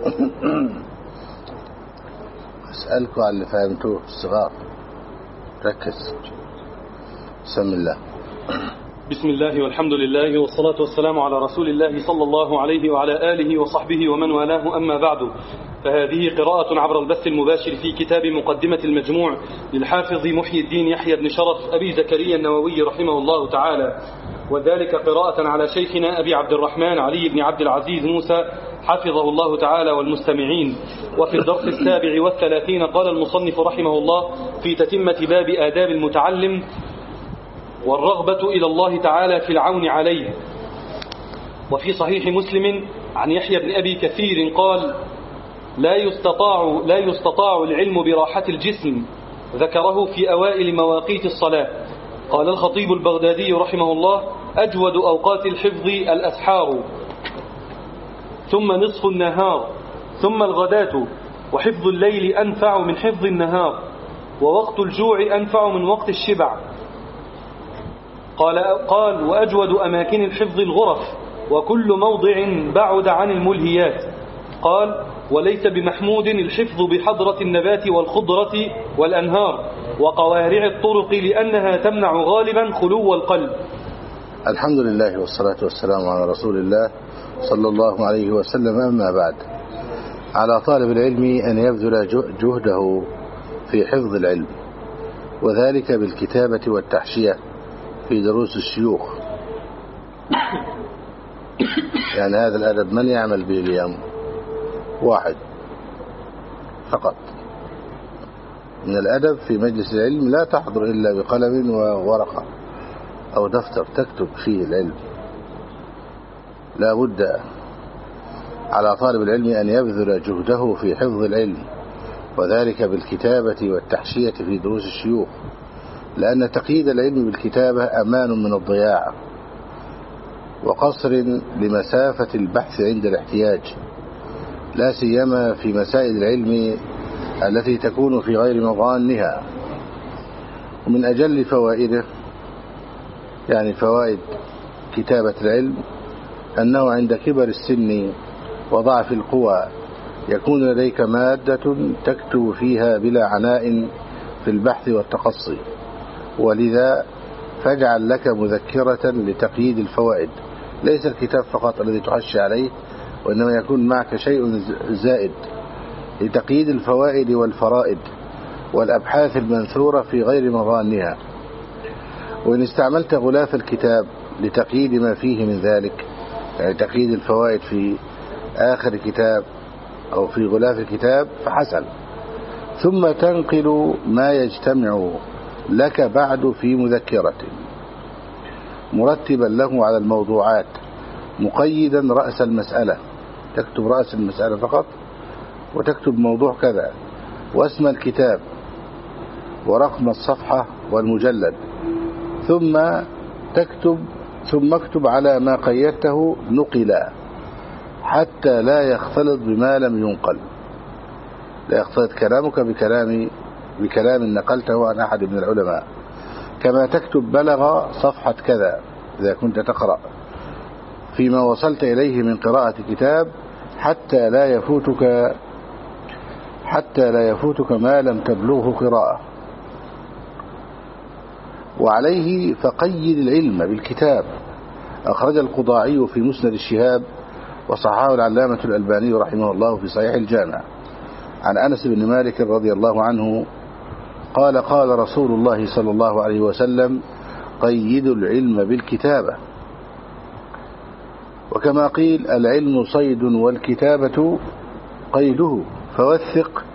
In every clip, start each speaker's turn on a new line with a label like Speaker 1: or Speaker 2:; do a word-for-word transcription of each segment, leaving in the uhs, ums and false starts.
Speaker 1: أسألكم على اللي فهمتوه الصغار، ركز. بسم الله.
Speaker 2: بسم الله والحمد لله والصلاة والسلام على رسول الله صلى الله عليه وعلى آله وصحبه ومن والاه، أما بعد، فهذه قراءة عبر البث المباشر في كتاب مقدمة المجموع للحافظ محي الدين يحيى بن شرف أبي زكريا النووي رحمه الله تعالى، وذلك قراءة على شيخنا أبي عبد الرحمن علي بن عبد العزيز موسى حفظه الله تعالى والمستمعين. وفي الدرس السابع والثلاثين قال المصنف رحمه الله في تتمة باب آداب المتعلم: والرغبة إلى الله تعالى في العون عليه. وفي صحيح مسلم عن يحيى بن أبي كثير قال: لا يستطاع, لا يستطاع العلم براحة الجسم، ذكره في أوائل مواقيت الصلاة. قال الخطيب البغدادي رحمه الله: أجود أوقات الحفظ الأسحار، ثم نصف النهار، ثم الغداة، وحفظ الليل أنفع من حفظ النهار، ووقت الجوع أنفع من وقت الشبع. قال, قال وأجود أماكن الحفظ الغرف، وكل موضع بعد عن الملهيات. قال: وليس بمحمود الحفظ بحضرة النبات والخضرة والأنهار وقوارع الطرق، لأنها تمنع غالبا خلو القلب.
Speaker 1: الحمد لله والصلاة والسلام على رسول الله صلى الله عليه وسلم. أما بعد، على طالب العلم أن يبذل جهده في حفظ العلم، وذلك بالكتابة والتحشية في دروس الشيوخ. يعني هذا الأدب من يعمل به اليوم؟ واحد فقط. من الأدب في مجلس العلم لا تحضر إلا بقلم وورقة أو دفتر تكتب فيه العلم. لا بد على طالب العلم أن يبذل جهده في حفظ العلم، وذلك بالكتابة والتحشية في دروس الشيوخ، لأن تقييد العلم بالكتابة أمان من الضياع، وقصر لمسافة البحث عند الاحتياج، لا سيما في مسائل العلم التي تكون في غير مظانها. ومن أجل فوائده، يعني فوائد كتابة العلم، أنه عند كبر السن وضعف القوى يكون لديك مادة تكتب فيها بلا عناء في البحث والتقصي، ولذا فاجعل لك مذكرة لتقييد الفوائد، ليس الكتاب فقط الذي تحشي عليه، وإنما يكون معك شيء زائد لتقييد الفوائد والفرائد والأبحاث المنثورة في غير مظانها. وإن استعملت غلاف الكتاب لتقييد ما فيه من ذلك، يعني تقييد الفوائد في آخر كتاب أو في غلاف الكتاب، فحسن. ثم تنقل ما يجتمع لك بعد في مذكرة، مرتبا له على الموضوعات، مقيدا رأس المسألة، تكتب رأس المسألة فقط، وتكتب موضوع كذا، واسم الكتاب، ورقم الصفحة والمجلد، ثم تكتب ثم اكتب على ما قيدته نقلا، حتى لا يختلط بما لم ينقل، لا يختلط كلامك بكلام بكلام نقلته عن أحد من العلماء. كما تكتب بلغ صفحة كذا إذا كنت تقرأ فيما وصلت إليه من قراءة كتاب، حتى لا يفوتك حتى لا يفوتك ما لم تبلغه قراءة. وعليه فقيد العلم بالكتاب. أخرج القضاعي في مسند الشهاب، وصححه العلامة الألباني رحمه الله في صحيح الجامع، عن أنس بن مالك رضي الله عنه قال: قال رسول الله صلى الله عليه وسلم: قيدوا العلم بالكتابة. وكما قيل: العلم صيد والكتابة قيده، فوثق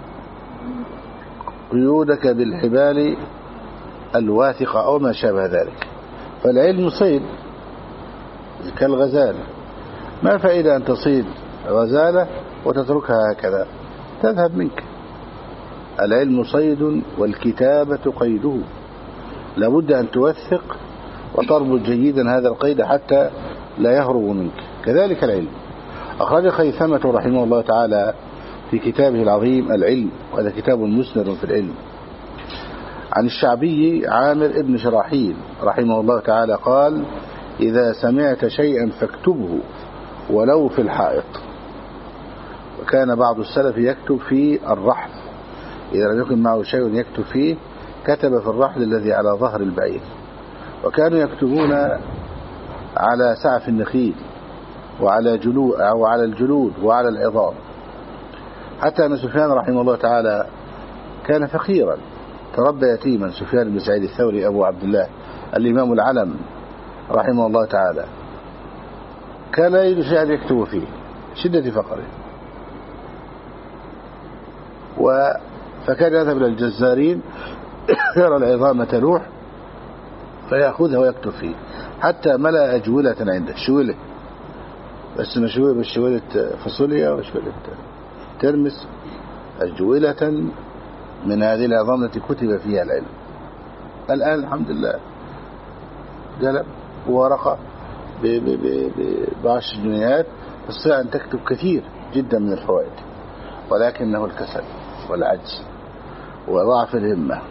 Speaker 1: قيودك بالحبال الواثقة أو ما شابه ذلك. فالعلم صيد كالغزال، ما فائدة أن تصيد غزالة وتتركها هكذا تذهب منك. العلم صيد والكتابة قيده، لابد أن توثق وتربط جيدا هذا القيد حتى لا يهرب منك. كذلك العلم. أخرج خيثمة رحمه الله تعالى في كتابه العظيم العلم، وهذا كتاب مسند في العلم، عن الشعبي عامر ابن شراحيل رحمه الله تعالى قال: إذا سمعت شيئا فاكتبه ولو في الحائط. وكان بعض السلف يكتب في الرحل، إذا لم يكن معه شيء يكتب فيه كتب في الرحل الذي على ظهر البعير. وكانوا يكتبون على سعف النخيل وعلى جلود أو على الجلود وعلى العظام، حتى أن سفيان رحمه الله تعالى كان فقيرا، تربى يتيما. سفيان بن سعيد الثوري أبو عبد الله الإمام العلم رحمه الله تعالى كان لا يجد شيئا يكتب فيه شدة فقره، فكان يذهب إلى الجزارين يرى العظام تلوح فيأخذها ويكتب فيه، حتى ملأ أجولة عنده، شولة بس مشوية بالشولة فاصوليا وشولة ترمس، أجولة من هذه العظام التي كتب فيها العلم. الآن الحمد لله قلم وورقة بعشر جنيهات تستطيع أن تكتب كثير جدا من الفوائد، ولكنه الكسل والعجز وضعف الهمة.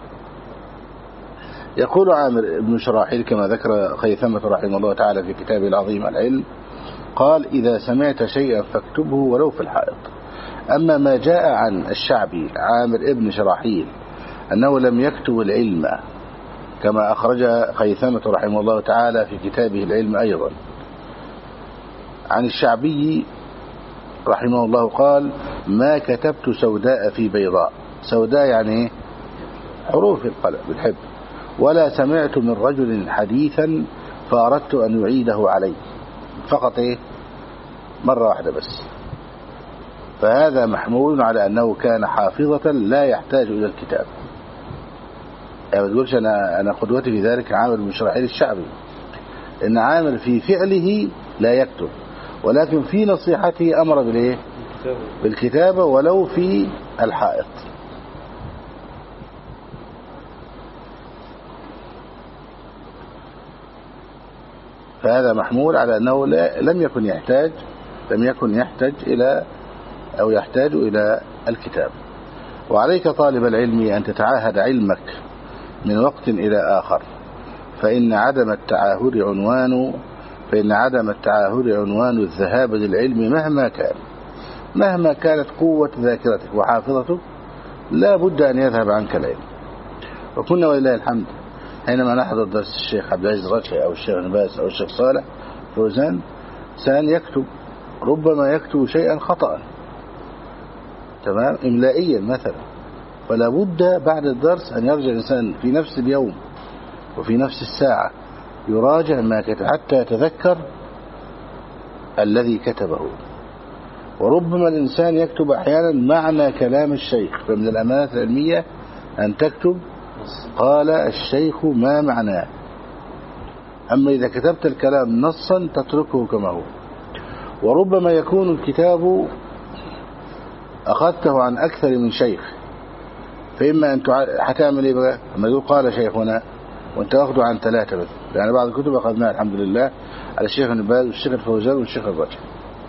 Speaker 1: يقول عامر بن شراحيل كما ذكر خيثمة رحمه الله تعالى في كتابه العظيم العلم، قال: إذا سمعت شيئا فاكتبه ولو في الحائط. أما ما جاء عن الشعبي عامر ابن شراحيل أنه لم يكتب العلم كما أخرج خيثمة رحمه الله تعالى في كتابه العلم أيضا عن الشعبي رحمه الله قال: ما كتبت سوداء في بيضاء. سوداء يعني حروف القلم بالحب. ولا سمعت من رجل حديثا فأردت أن يعيده علي. فقط إيه؟ مرة واحدة بس. فهذا محمول على أنه كان حافظة لا يحتاج إلى الكتاب. يعني ما تقولش أنا, أنا قدوتي في ذلك عامر بن شراحيل الشعبي، إن عامر في فعله لا يكتب، ولكن في نصيحته أمر بالإيه؟ بالكتابة ولو في الحائط. فهذا محمول على أنه لم يكن يحتاج لم يكن يحتاج إلى أو يحتاج إلى الكتاب. وعليك طالب العلم أن تتعاهد علمك من وقت إلى آخر، فإن عدم التعاهد عنوان فإن عدم التعاهد عنوان الذهاب للعلم مهما كان مهما كانت قوة ذاكرتك وحافظتك لا بد أن يذهب عنك العلم. وكنا ولله الحمد حينما نحضر درس الشيخ عبد العزيز رشحي أو الشيخ نباس أو الشيخ صالح فوزان سان يكتب، ربما يكتب شيئا خطأ تمام إملائيا مثلا، فلا بد بعد الدرس أن يرجع الإنسان في نفس اليوم وفي نفس الساعة يراجع ما كتب حتى يتذكر الذي كتبه. وربما الإنسان يكتب أحيانا معنى كلام الشيخ، فمن الأمانات العلمية أن تكتب قال الشيخ ما معناه. أما إذا كتبت الكلام نصا تتركه كما هو. وربما يكون الكتاب أخذته عن أكثر من شيخ، فإما أن هتعمل إيه بقى لما يقول قال شيخنا وأنت أخذه عن ثلاثة بس. يعني بعض الكتب أخذناها الحمد لله على الشيخ النباز والشيخ الفوزان والشيخ الرجل.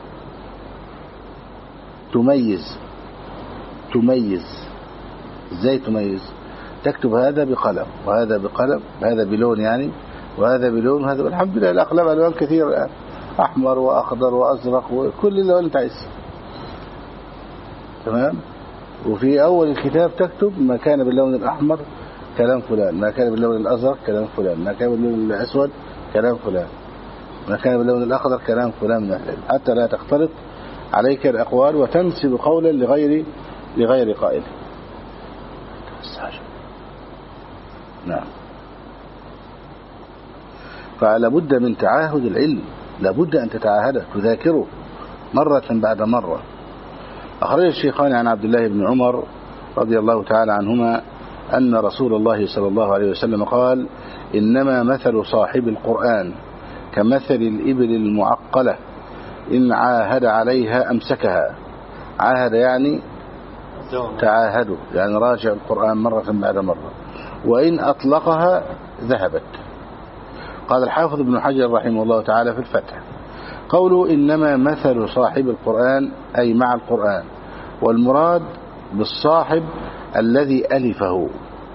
Speaker 1: تميز تميز إزاي تميز؟ تكتب هذا بقلم وهذا بقلم، هذا بلون يعني وهذا بلون وهذا. والحمد لله الأقلام ألوان كثير الآن، أحمر وأخضر وأزرق وكل اللون اللي تعيس تمام. وفي أول الكتاب تكتب ما كان باللون الأحمر كلام فلان، ما كان باللون الأزرق كلام فلان، ما كان باللون الأسود كلام فلان، ما كان باللون الأخضر كلام فلان من أهل، حتى لا تختلط عليك الأقوال وتنسب قولا لغير لغير قائل. نعم. فلا بد من تعاهد العلم، لا بد أن تتعاهده تذاكره مرة بعد مرة. أخرج الشيخان عن عبد الله بن عمر رضي الله تعالى عنهما أن رسول الله صلى الله عليه وسلم قال: إنما مثل صاحب القرآن كمثل الإبل المعقلة إن عاهد عليها أمسكها. عاهد يعني تعاهدوا، يعني راجع القرآن مرة بعد مرة، وإن أطلقها ذهبت. قال الحافظ ابن حجر رحمه الله تعالى في الفتح: قوله إنما مثل صاحب القرآن أي مع القرآن، والمراد بالصاحب الذي ألفه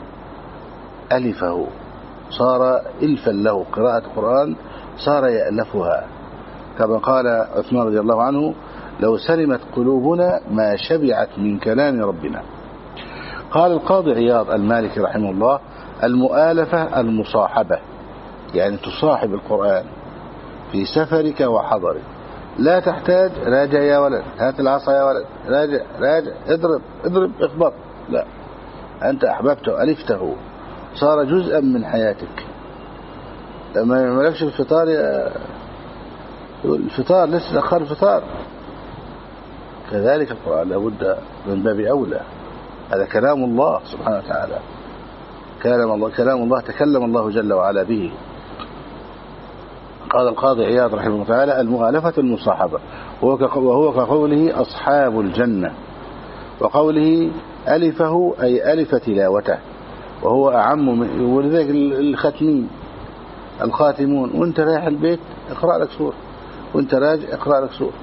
Speaker 1: ألفه صار إلفا له، قراءة القرآن صار يألفها، كما قال عثمان رضي الله عنه: لو سلمت قلوبنا ما شبعت من كلام ربنا. قال القاضي عياض المالكي رحمه الله: المؤالفة المصاحبة، يعني تصاحب القرآن في سفرك وحضرك، لا تحتاج راجع يا ولد، هات العصا يا ولد، راجع راجع، اضرب اضرب اخبط، لا، أنت أحببته ألفته، صار جزءا من حياتك. لما يعملكش الفطار يا الفطار لسه أخر الفطار، كذلك القرآن لابد من باب أولى. هذا كلام الله سبحانه وتعالى، كلام الله كلام الله تكلم الله جل وعلا به. قال القاضي عياض رحمه الله تعالى: المؤالفة المصاحبة، وهو كقوله أصحاب الجنة، وقوله ألفه أي ألف تلاوته، وهو أعم من، ولذلك الختمين الخاتمون، وانت رايح البيت اقرأ لك سورة، وانت راجع اقرأ لك سورة.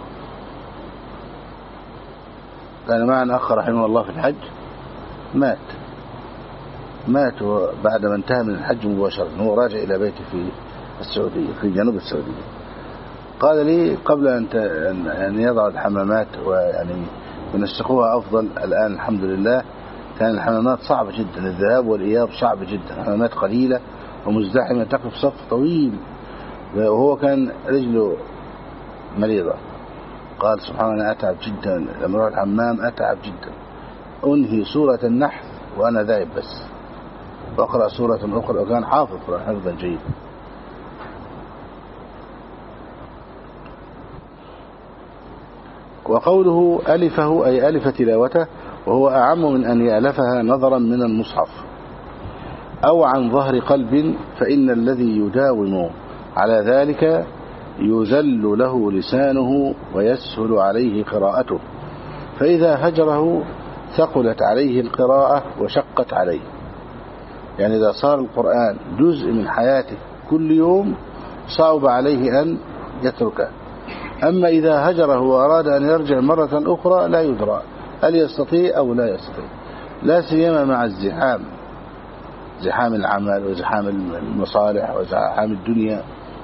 Speaker 1: كان معنا أخ رحمه الله في الحج، مات مات بعد ما انتهى من الحج مباشرة، هو راجع إلى بيته في السعودية في جنوب السعودية. قال لي قبل أن يضع الحمامات ويعني ينسقوها أفضل، الآن الحمد لله كان الحمامات صعبة جدا، الذهاب والإياب صعب جدا، الحمامات قليلة ومزدحمة، تقف صف طويل، وهو كان رجله مريضة. قال سبحان الله أتعب جدا لما أروح الحمام، أتعب جدا، أنهي سورة النحل وأنا ذاهب بس، وأقرأ سورة أخرى، وكان حافظ قرآن حفظا جيدا. وقوله ألفه أي ألف تلاوته، وهو أعم من أن يألفها نظرا من المصحف أو عن ظهر قلب، فإن الذي يداوم على ذلك يذل له لسانه ويسهل عليه قراءته، فإذا هجره ثقلت عليه القراءة وشقت عليه. يعني إذا صار القرآن جزء من حياته كل يوم صعب عليه أن يتركه. أما إذا هجره وأراد أن يرجع مرة أخرى لا يدرى هل يستطيع أو لا يستطيع، لا سيما مع الزحام، زحام العمل وزحام المصالح وزحام الدنيا.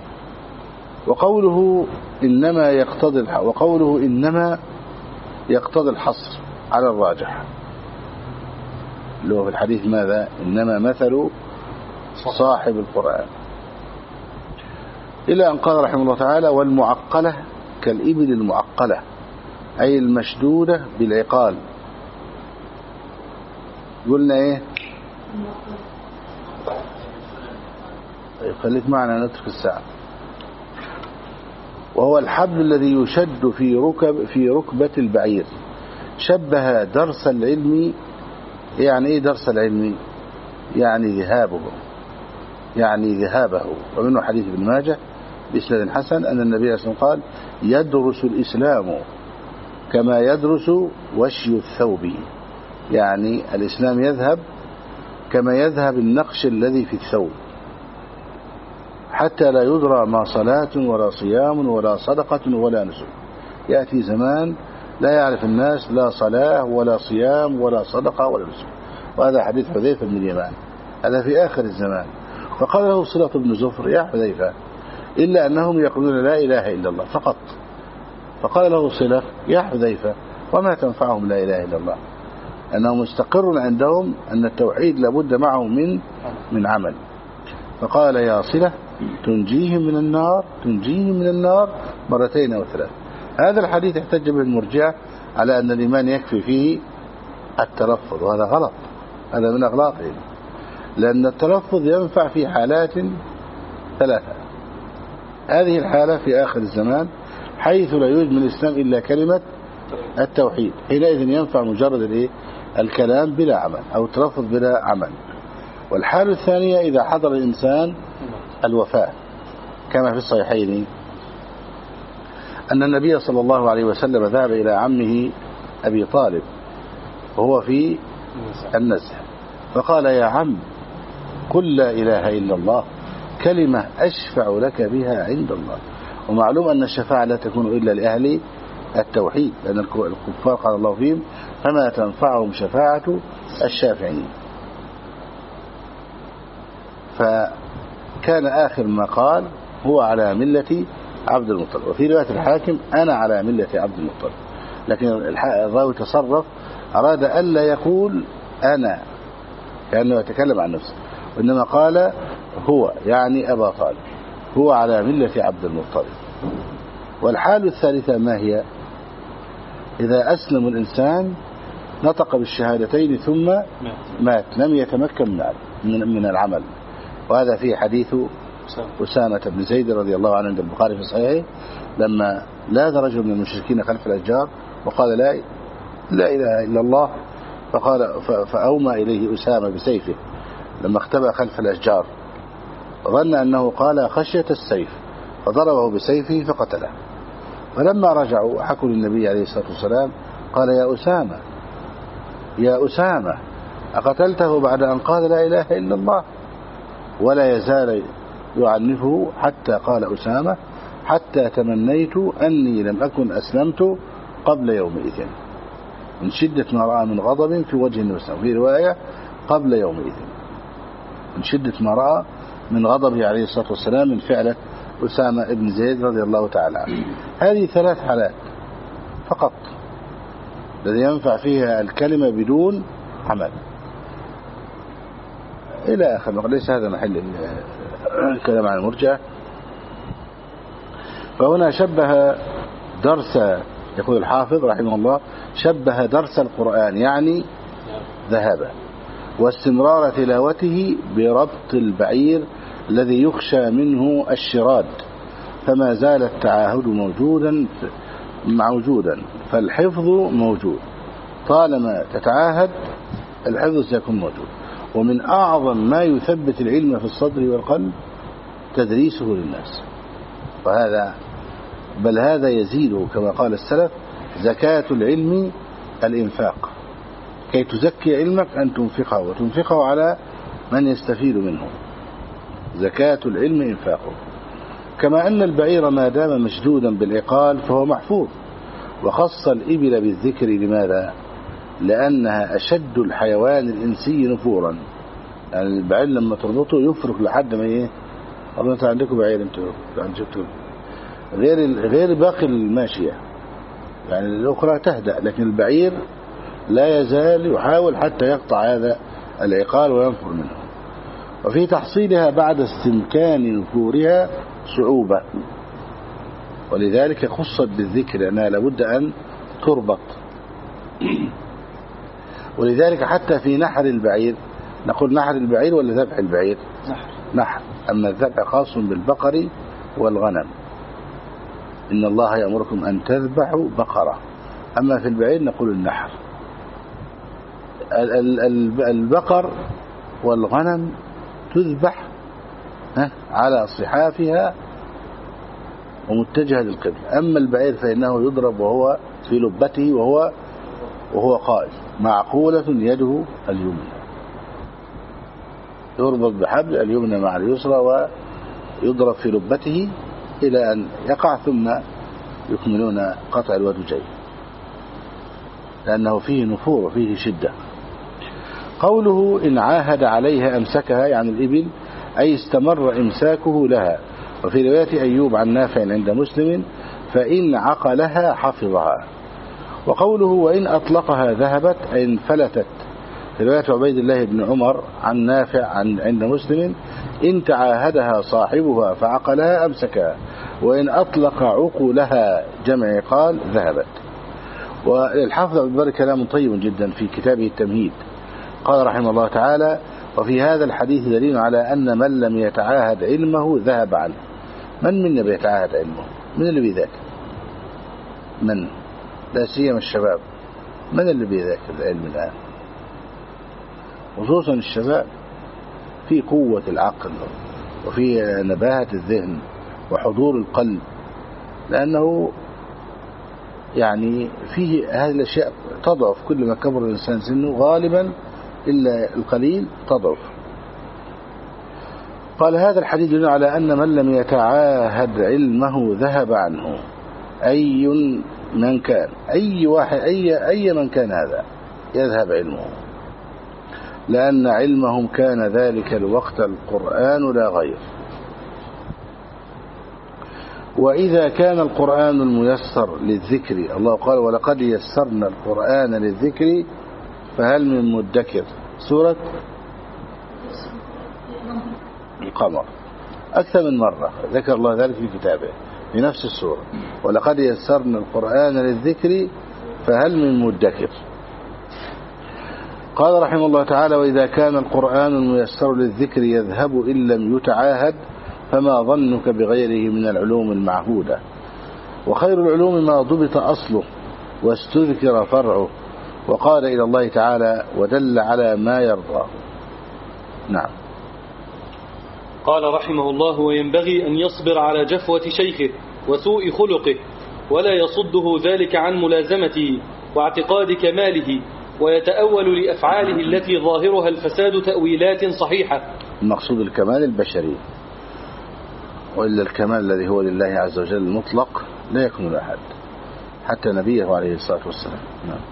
Speaker 1: وقوله إنما يقتضي وقوله إنما يقتضي الحصر على الراجح، اللي هو في الحديث ماذا؟ إنما مثل صاحب القرآن، إلى أن قال رحمه الله تعالى: والمعقلة كالإبل المعقلة، أي المشدودة بالعقال. قلنا إيه؟ خليك معنا نترك الساعة. وهو الحبل الذي يشد في ركب في ركبة البعير. شبه درس العلم، يعني إيه درس العلم؟ يعني ذهابه، يعني ذهابه. ومنه حديث ابن ماجه بإسناد حسن أن النبي صلى الله عليه وسلم قال: يدرس الإسلام كما يدرس وشي الثوب، يعني الإسلام يذهب كما يذهب النقش الذي في الثوب، حتى لا يدرى ما صلاة ولا صيام ولا صدقة ولا نسك. يأتي زمان لا يعرف الناس لا صلاة ولا صيام ولا صدقة ولا نسك. وهذا حديث حذيفة بن اليمان، هذا في آخر الزمان. فقال له صلة بن زفر: يا حذيفة، إلا أنهم يقولون لا إله إلا الله فقط. فقال له صلة: يا حذيفة، وما تنفعهم لا إله إلا الله؟ أنه مستقر عندهم أن التوحيد لابد معه من من عمل. فقال: يا صلة، تنجيهم من النار تنجيهم من النار مرتين أو ثلاث. هذا الحديث احتج به المرجئة على أن الإيمان يكفي فيه التلفظ، وهذا غلط، هذا من أغلاطهم، لأن التلفظ ينفع في حالات ثلاثة. هذه الحالة في آخر الزمان حيث لا يوجد من الإسلام إلا كلمة التوحيد، حينئذ ينفع مجرد الإيه؟ الكلام بلا عمل أو التلفظ بلا عمل. والحالة الثانية إذا حضر الإنسان الوفاة، كما في الصحيحين أن النبي صلى الله عليه وسلم ذهب إلى عمه أبي طالب وهو في النزع، فقال: يا عم، قل لا إله إلا الله، كلمة أشفع لك بها عند الله. ومعلوم أن الشفاعة لا تكون إلا لأهل التوحيد، لأن الكفار قال الله فيهم: فما تنفعهم شفاعة الشافعين. فكان آخر ما قال: هو على ملة عبد المطلب. وفي رواية الحاكم أنا على ملة عبد المطلب. لكن الراوي تصرف، أراد ألا يقول أنا كأنه يتكلم عن نفسه، وإنما قال هو، يعني أبا طالب، هو على ملة عبد المطلب. والحال الثالثة ما هي؟ إذا أسلم الإنسان نطق بالشهادتين ثم مات لم يتمكن من العمل. وهذا في حديث أسامة بن زيد رضي الله عنه عند البخاري في صحيحه، لما لاذ رجل من المشركين خلف الأشجار وقال لا لا إله إلا الله، فقال فأومى إليه أسامة بسيفه لما اختبأ خلف الأشجار، ظن أنه قال خشية السيف فضربه بسيفه فقتله. فلما رجعوا حكوا للنبي عليه الصلاة والسلام قال يا أسامة يا أسامة أقتلته بعد أن قال لا إله إلا الله؟ ولا يزال يعنفه حتى قال أسامة حتى تمنيت أني لم أكن أسلمت قبل يومئذ، من شدة ما رأى من غضب في وجه النبي، في رواية قبل يومئذ، من شدة ما رأى من غضبه عليه الصلاة والسلام من فعلة أسامة بن زيد رضي الله تعالى عنه. هذه ثلاث حالات فقط الذي ينفع فيها الكلمة بدون عمل إلى آخر. ليس هذا محل الكلام عن المرجئة. فهنا شبه درس، يقول الحافظ رحمه الله، شبه درس القرآن يعني ذهابا واستمرار تلاوته بربط البعير الذي يخشى منه الشراد، فما زال التعاهد موجودا موجودا فالحفظ موجود. طالما تتعاهد الحفظ سيكون موجود. ومن أعظم ما يثبت العلم في الصدر والقلب تدريسه للناس، وهذا بل هذا يزيده كما قال السلف زكاة العلم الإنفاق، كي تزكي علمك أن تنفقه وتنفقه على من يستفيد منه. زكاة العلم إنفاقه. كما أن البعير ما دام مشدودا بالعقال فهو محفوظ، وخص الإبل بالذكر. لماذا؟ لأنها أشد الحيوان الإنسي نفورا. يعني البعير لما تربطه يفرق لحد ما ايه، والله انت عندكم بعير انتوا جبتوا غير غير باقي الماشية، يعني الأخرى تهدأ، لكن البعير لا يزال يحاول حتى يقطع هذا العقال وينفر منه. وفي تحصيلها بعد استمكان نفورها صعوبة، ولذلك خصت بالذكر لأنها لابد أن تربط. ولذلك حتى في نحر البعير نقول نحر البعير ولا ذبح البعير؟ نحر. نحر. أما الذبح خاص بالبقر والغنم، إن الله يأمركم أن تذبحوا بقرة. أما في البعير نقول النحر. البقر والغنم تذبح على صحافها ومتجهة للقبلة. أما البعير فإنه يضرب وهو في لبته وهو وهو قائم، معقولة يده اليمنى، يربط بحبل اليمنى مع اليسرى ويضرب في لبته إلى أن يقع، ثم يكملون قطع الودجين لأنه فيه نفور وفيه شدة. قوله إن عاهد عليها أمسكها، يعني الإبل، أي استمر إمساكه لها. وفي رواية أيوب عن نافع عند مسلم فإن عقلها حفظها. وقوله وإن أطلقها ذهبت أي انفلتت. في رواية عبيد الله بن عمر عن نافع عن عند مسلم إن تعاهدها صاحبها فعقلها أمسكها، وإن أطلق عقولها جمع قال ذهبت. والحافظ عبد البر كلام طيب جدا في كتابه التمهيد، قال رحمه الله تعالى وفي هذا الحديث دليل على أن من لم يتعاهد علمه ذهب عنه. من منا بيتعاهد علمه؟ من اللي بيذاكر؟ من؟ لا سيما الشباب. من اللي بيذاكر العلم الآن؟ خصوصا الشباب، في قوة العقل وفي نباهة الذهن وحضور القلب، لأنه يعني فيه هذه الأشياء تضعف كل ما كبر الإنسان سنه، غالبا إلا القليل تضعف. قال هذا الحديث يدل على أن من لم يتعاهد علمه ذهب عنه، أي من كان، أي واحد أي, أي من كان هذا يذهب علمه، لأن علمهم كان ذلك الوقت القرآن لا غير. وإذا كان القرآن الميسر للذكر، الله قال ولقد يسرنا القرآن للذكر فهل من مدكر، سورة القمر، أكثر من مرة ذكر الله ذلك في كتابه في نفس السورة، ولقد يسرنا القرآن للذكر فهل من مدكر. قال رحمه الله تعالى وإذا كان القرآن الميسر للذكر يذهب إن لم يتعاهد فما ظنك بغيره من العلوم المعهودة. وخير العلوم ما ضبط أصله واستذكر فرعه وقال إلى الله تعالى ودل على ما يرضى. نعم.
Speaker 2: قال رحمه الله وينبغي أن يصبر على جفوة شيخه وسوء خلقه ولا يصده ذلك عن ملازمته واعتقاد كماله، ويتأول لأفعاله التي ظاهرها الفساد تأويلات صحيحة.
Speaker 1: المقصود الكمال البشري، وإلا الكمال الذي هو لله عز وجل المطلق لا يكون لأحد حتى نبيه عليه الصلاة والسلام. نعم.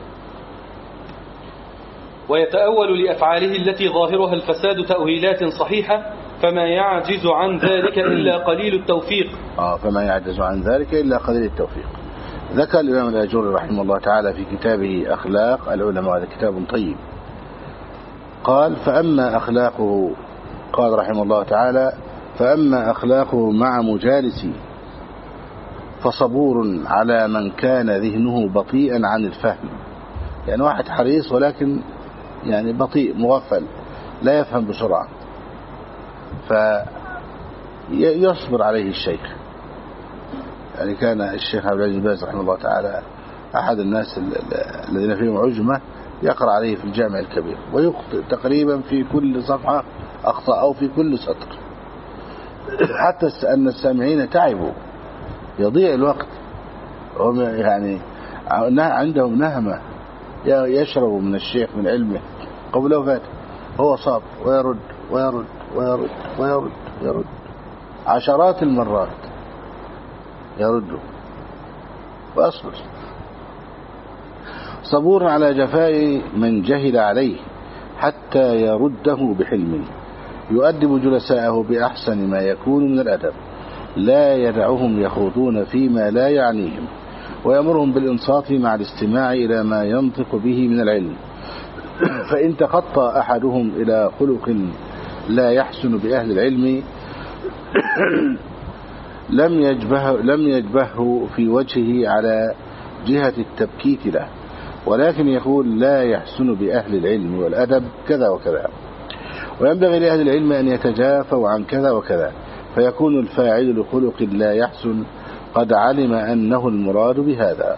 Speaker 2: ويتأول لأفعاله التي ظاهرها الفساد تأويلات صحيحة فما يعجز عن ذلك إلا قليل التوفيق.
Speaker 1: آه فما يعجز عن ذلك إلا قليل التوفيق. ذكر الإمام الآجري رحمه الله تعالى في كتابه أخلاق العلماء، هذا كتاب طيب، قال فأما أخلاقه، قال رحمه الله تعالى فأما أخلاقه مع مجالسي فصبور على من كان ذهنه بطيئا عن الفهم، يعني واحد حريص ولكن يعني بطيء مغفل لا يفهم بسرعة، فيصبر عليه الشيخ. يعني كان الشيخ عبد العزيز بن باز رحمه الله تعالى أحد الناس الذين فيهم عجمة يقرأ عليه في الجامع الكبير ويخطئ تقريبا في كل صفحة أخطأ أو في كل سطر، حتى أن السامعين تعبوا، يضيع الوقت، هم يعني عندهم نهمة يشربوا من الشيخ من علمه قبل وفاته، هو صاب ويرد ويرد ويرد ويرد ويرد عشرات المرات يرد وأصبر. صبور على جفاء من جهل عليه حتى يرده بحلم، يؤدب جلساءه بأحسن ما يكون من الأدب، لا يدعهم يخوضون فيما لا يعنيهم، ويأمرهم بالإنصات مع الاستماع إلى ما ينطق به من العلم. فإن تخطى أحدهم إلى خلق لا يحسن بأهل العلم لم يجبه لم يجبه في وجهه على جهة التبكيت له، ولكن يقول لا يحسن بأهل العلم والأدب كذا وكذا، وينبغي لأهل العلم أن يتجافوا عن كذا وكذا، فيكون الفاعل لخلق لا يحسن قد علم أنه المراد بهذا،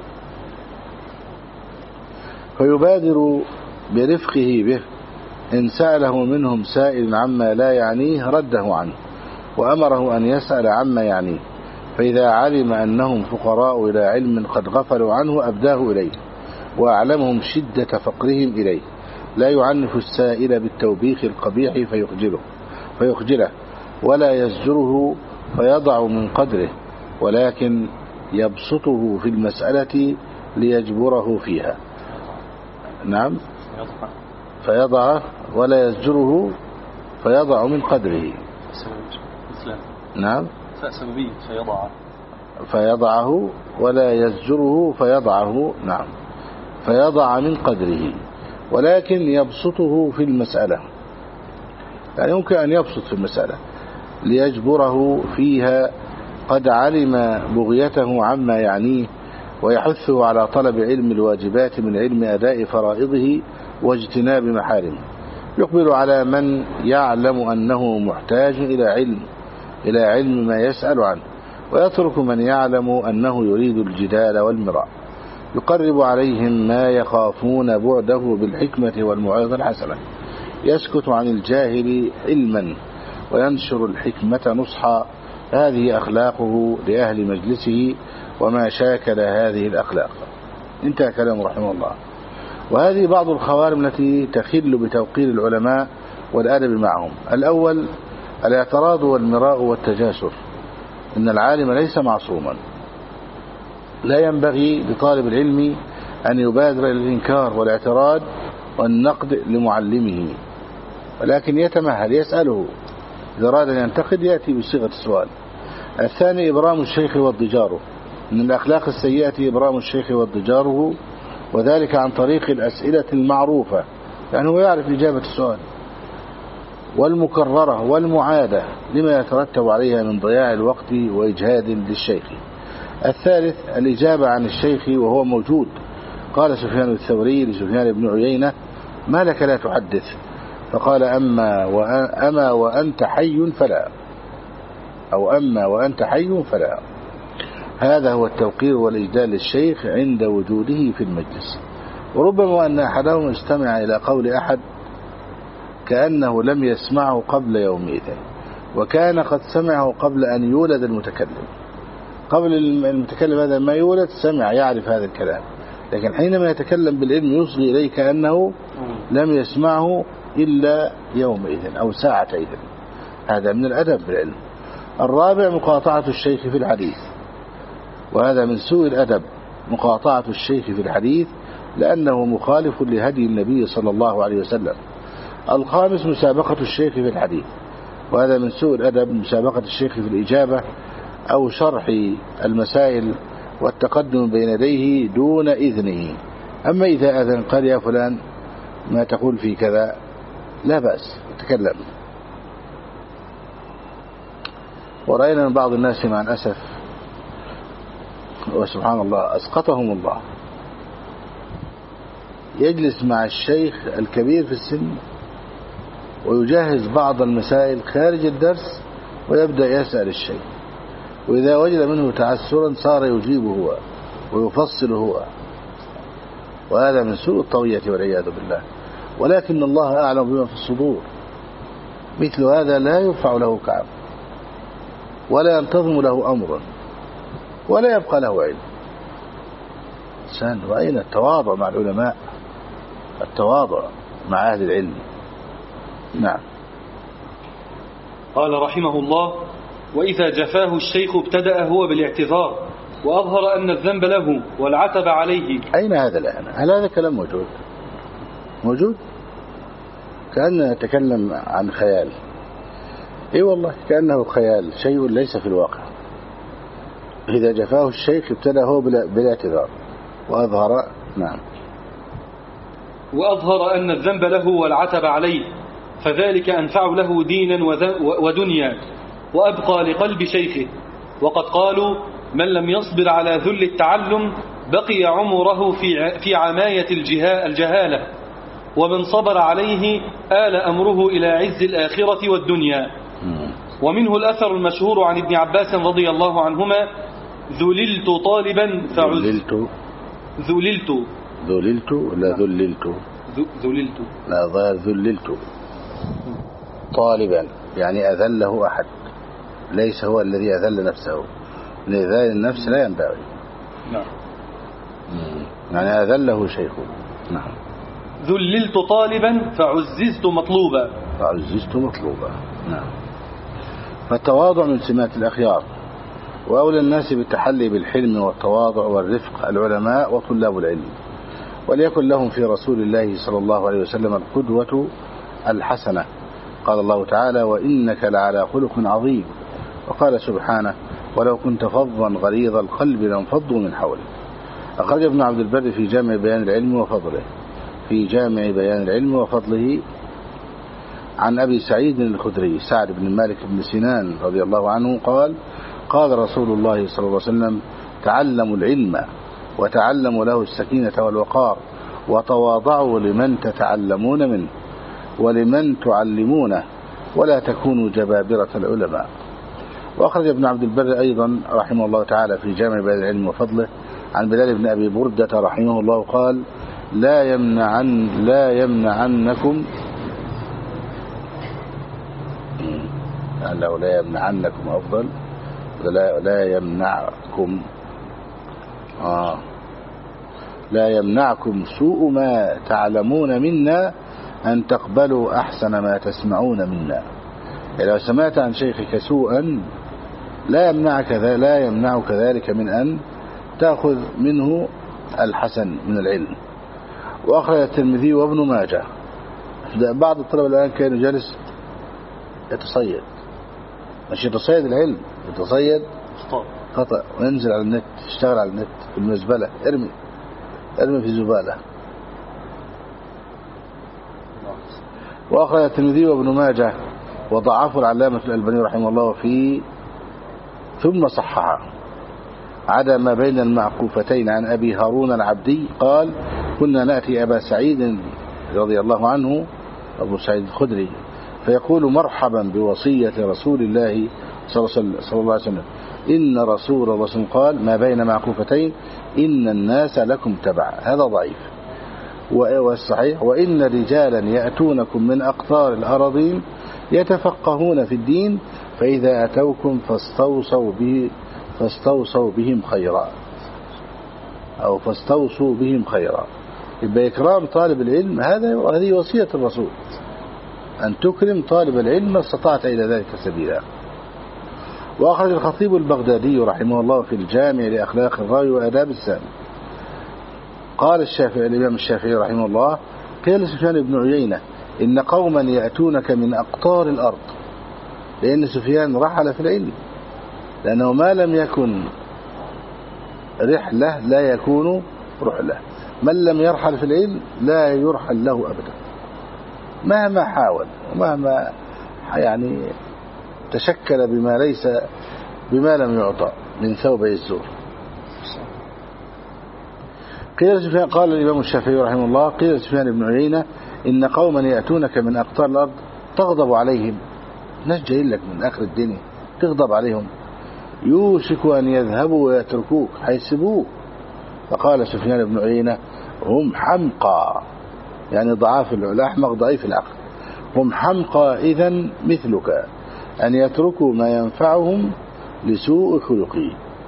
Speaker 1: فيبادر برفقه به. إن سأله منهم سائل عما لا يعنيه رده عنه وأمره أن يسأل عما يعنيه، فإذا علم أنهم فقراء إلى علم قد غفلوا عنه أبداه إليه وأعلمهم شدة فقرهم إليه، لا يعنف السائل بالتوبيخ القبيح فيخجله, فيخجله ولا يزجره فيضع من قدره، ولكن يبسطه في المسألة ليجبره فيها. نعم، فيضع ولا يزجره فيضع من قدره. نعم،
Speaker 2: سببية فيضع
Speaker 1: فيضعه ولا يزجره فيضعه. نعم، فيضع من قدره، ولكن يبسطه في المسألة، يعني يمكن أن يبسط في المسألة ليجبره فيها، قد علم بغيته عما يعنيه، ويحثه على طلب علم الواجبات من علم أداء فرائضه واجتناب محارمه. يقبل على من يعلم أنه محتاج إلى علم إلى علم ما يسأل عنه، ويترك من يعلم أنه يريد الجدال والمراء. يقرب عليهم ما يخافون بعده بالحكمة والموعظة الحسنة، يسكت عن الجاهل علما وينشر الحكمة نصحا. هذه أخلاقه لأهل مجلسه وما شاكل هذه الأخلاق. انتهى كلام رحمه الله. وهذه بعض الخوارم التي تخل بتوقير العلماء والأدب معهم. الأول الاعتراض والمراء والتجاسر. إن العالم ليس معصوما، لا ينبغي لطالب العلم أن يبادر إلى الإنكار والاعتراض والنقد لمعلمه، ولكن يتمهل يسأله، إذا أراد أن ينتقد يأتي بصيغة السؤال، الثاني إبرام الشيخ واضجاره، من الأخلاق السيئة إبرام الشيخ واضجاره، وذلك عن طريق الأسئلة المعروفة، يعني هو يعرف إجابة السؤال، والمكررة والمعادة لما يترتب عليها من ضياع الوقت وإجهاد للشيخ. الثالث الإجابة عن الشيخ وهو موجود. قال سفيان الثوري لسفيان بن عيينة: ما لك لا تحدث؟ فقال: أما وأما وأنت حي فلا، أو أما وأنت حي فلا. هذا هو التوقير والإجلال للشيخ عند وجوده في المجلس. وربما أن أحدهم استمع إلى قول أحد كأنه لم يسمعه قبل يومئذ، وكان قد سمعه قبل أن يولد المتكلم. قبل المتكلم هذا ما يولد سمع، يعرف هذا الكلام، لكن حينما يتكلم بالعلم يصغي إليه كأنه لم يسمعه إلا يومئذ أو ساعتئذ. هذا من الأدب بالعلم. الرابع مقاطعة الشيخ في الحديث، وهذا من سوء الأدب، مقاطعة الشيخ في الحديث، لأنه مخالف لهدي النبي صلى الله عليه وسلم. الخامس مسابقة الشيخ في الحديث، وهذا من سوء الأدب، مسابقة الشيخ في الإجابة أو شرح المسائل والتقدم بين يديه دون إذنه. أما إذا أذن قال: يا فلان ما تقول في كذا، لا بأس، تكلم. ورأينا من بعض الناس مع الأسف، وسبحان الله أسقطهم الله، يجلس مع الشيخ الكبير في السن ويجهز بعض المسائل خارج الدرس ويبدأ يسأل الشيخ، وإذا وجد منه تعسرا صار يجيب هو ويفصل هو، وهذا من سوء الطوية والعياذ بالله. ولكن الله أعلم بما في الصدور. مثل هذا لا يرفع له كعب، ولا ينتظم له أمر، ولا يبقى له علم. إنسان، رأينا التواضع مع العلماء، التواضع مع أهل العلم. نعم.
Speaker 2: قال رحمه الله: وإذا جفاه الشيخ ابتدأ هو بالاعتذار، وأظهر أن الذنب له والعتب عليه.
Speaker 1: أين هذا الآن؟ هل هذا كلام موجود؟ موجود؟ كأننا نتكلم عن خيال. اي والله كأنه خيال، شيء ليس في الواقع. إذا جفاه الشيخ ابتدى هو بالاعتذار وأظهر. نعم.
Speaker 2: وأظهر أن الذنب له والعتب عليه، فذلك أنفع له دينا ودنيا، وأبقى لقلب شيخه. وقد قالوا: من لم يصبر على ذل التعلم بقي عمره في في عماية الجهالة، ومن صبر عليه آل أمره إلى عز الآخرة والدنيا. ومنه الأثر المشهور عن ابن عباس رضي الله عنهما: ذللت طالبا فعزلت. ذللت
Speaker 1: ذللت لا ذللت
Speaker 2: ذللت
Speaker 1: لا ظاهر ذللت طالبا، يعني أذله أحد، ليس هو الذي أذل نفسه، لذلك النفس لا ينبغي.
Speaker 2: نعم.
Speaker 1: يعني أذله شيخه. نعم.
Speaker 2: ذللت طالبا فعززت مطلوبا.
Speaker 1: فعززت مطلوبا. نعم. فالتواضع من سمات الأخيار، وأولى الناس بالتحلي بالحلم والتواضع والرفق العلماء وطلاب العلم، وليكن لهم في رسول الله صلى الله عليه وسلم القدوة الحسنة. قال الله تعالى: وإنك لعلى خلق عظيم. وقال سبحانه: ولو كنت فظا غليظ القلب لانفضوا من حولك. أخرج ابن عبد البر في جامع بيان العلم وفضله في جامع بيان العلم وفضله عن أبي سعيد الخدري سعد بن مالك بن سنان رضي الله عنه قال: قال رسول الله صلى الله عليه وسلم: تعلموا العلم وتعلموا له السكينة والوقار، وتواضعوا لمن تتعلمون منه ولمن تعلمونه، ولا تكونوا جبابرة العلماء. وأخرج ابن عبد البر أيضا رحمه الله تعالى في جامع بيان العلم وفضله عن بلال بن أبي بردة رحمه الله قال: لا يمنعن لا يمنعنكم لو لا يمنعنكم أفضل لا, لا يمنعكم آه لا يمنعكم سوء ما تعلمون منا أن تقبلوا أحسن ما تسمعون منا. إذا سمعت عن شيخك سوءا لا يمنعك لا يمنعك ذلك من أن تأخذ منه الحسن من العلم. وأخرج الترمذي وابن ماجه. بعض الطلبة الآن كانوا جالس يتصيد، مش يتصيد العلم، يتصيد خطأ وينزل على النت، يشتغل على النت في المزبلة، ارمي ارمي في زبالة. وأخرج الترمذي وابن ماجه وضعفه العلامة الألباني رحمه الله في ثم صححه، عدا ما بين المعكوفتين عن أبي هارون العبدي قال كنا نأتي أبا سعيد رضي الله عنه أبو سعيد الخدري فيقول مرحبا بوصية رسول الله صلى الله عليه وسلم إن رسول الله صلى الله عليه وسلم قال ما بين معكوفتين إن الناس لكم تبع. هذا ضعيف. والصحيح وإن رجالا يأتونكم من أقطار الأراضين يتفقهون في الدين فإذا أتوكم فاستوصوا به فاستوصوا بهم خيرا أو فاستوصوا بهم خيرا. يبقى إكرام طالب العلم هذا هذه وصية الرسول، أن تكرم طالب العلم ما استطعت إلى ذلك سبيلا. وأخرج الخطيب البغدادي رحمه الله في الجامع لأخلاق الراوي وآداب السامع قال الشافعي الإمام الشافعي رحمه الله قال سفيان بن عيينة إن قوما يأتونك من أقطار الأرض، لأن سفيان رحل في العلم، لأنه ما لم يكن رحلة لا يكون رحلة، من لم يرحل في العلم لا يرحل له أبدا مهما حاول ومهما يعني تشكل بما ليس بما لم يعطى من ثوب الزور. قيل سفيان قال الإمام الشافعي رحمه الله قيل سفيان بن عيينة إن قوما يأتونك من أقطار الأرض تغضب عليهم، ناس جايين لك من آخر الدنيا تغضب عليهم، يوشك أن يذهبوا ويتركوك حيسبوه. فقال سفيان بن عيينة هم حمقى، يعني ضعاف الأحمق ضعيف العقل، هم حمقى إذن مثلك أن يتركوا ما ينفعهم لسوء خلقه.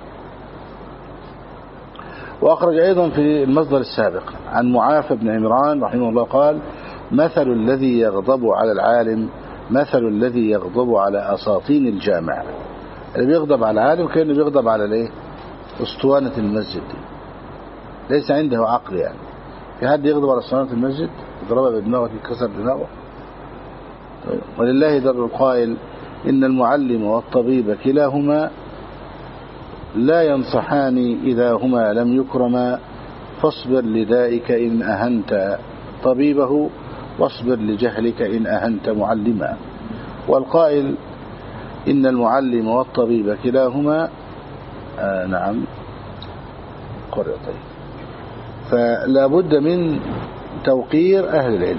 Speaker 1: وأخرج أيضا في المصدر السابق عن معافى بن عمران رحمه الله قال مثل الذي يغضب على العالم مثل الذي يغضب على أساطين الجامع. اللي بيغضب على العالم كأنه بيغضب على الايه اسطوانة المسجد دي، ليس عنده عقل. يعني في حد يغضب على اسطوانة المسجد يضربها بدماغه يكسر دماغه؟ طيب. ولله در القائل إن المعلم والطبيب كلاهما لا ينصحان إذا هما لم يكرما، فاصبر لدائك إن أهنت طبيبه واصبر لجهلك إن أهنت معلما. والقائل إن المعلم والطبيب كلاهما آه نعم قرأ. طيب فلا بد من توقير أهل العلم،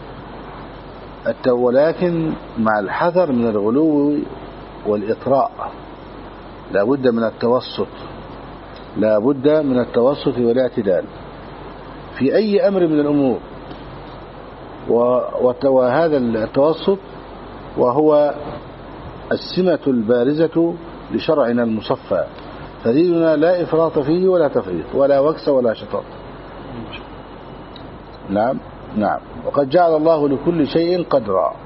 Speaker 1: ولكن مع الحذر من الغلو والإطراء، لا بد من التوسط، لا بد من التوسط والاعتدال في أي أمر من الأمور. وهذا التوسط وهو السمة البارزة لشرعنا المصفى، فديننا لا إفراط فيه ولا تفريط ولا وكس ولا شطط. نعم نعم وقد جعل الله لكل شيء قدرا،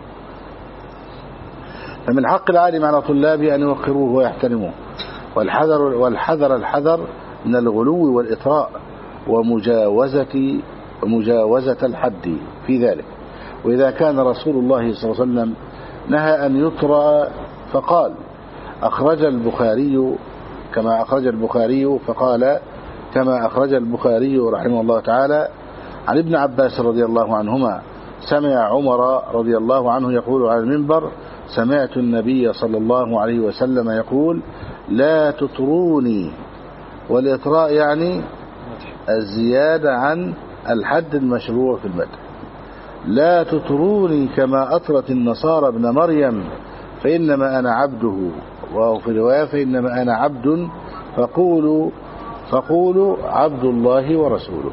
Speaker 1: فمن حق العالم على طلابه أن يوقروه ويحترموه، والحذر والحذر الحذر من الغلو والإطراء ومجاوزة مجاوزة الحد في ذلك. وإذا كان رسول الله صلى الله عليه وسلم نهى أن يطرأ فقال أخرج البخاري كما أخرج البخاري فقال كما أخرج البخاري رحمه الله تعالى عن ابن عباس رضي الله عنهما سمع عمر رضي الله عنه يقول على المنبر سمعت النبي صلى الله عليه وسلم يقول لا تطروني. والإطراء يعني الزيادة عن الحد المشروع في المدح. لا تطروني كما أطرت النصارى ابن مريم فإنما أنا عبده، وفي رواية فإنما أنا عبد فقولوا فقولوا عبد الله ورسوله.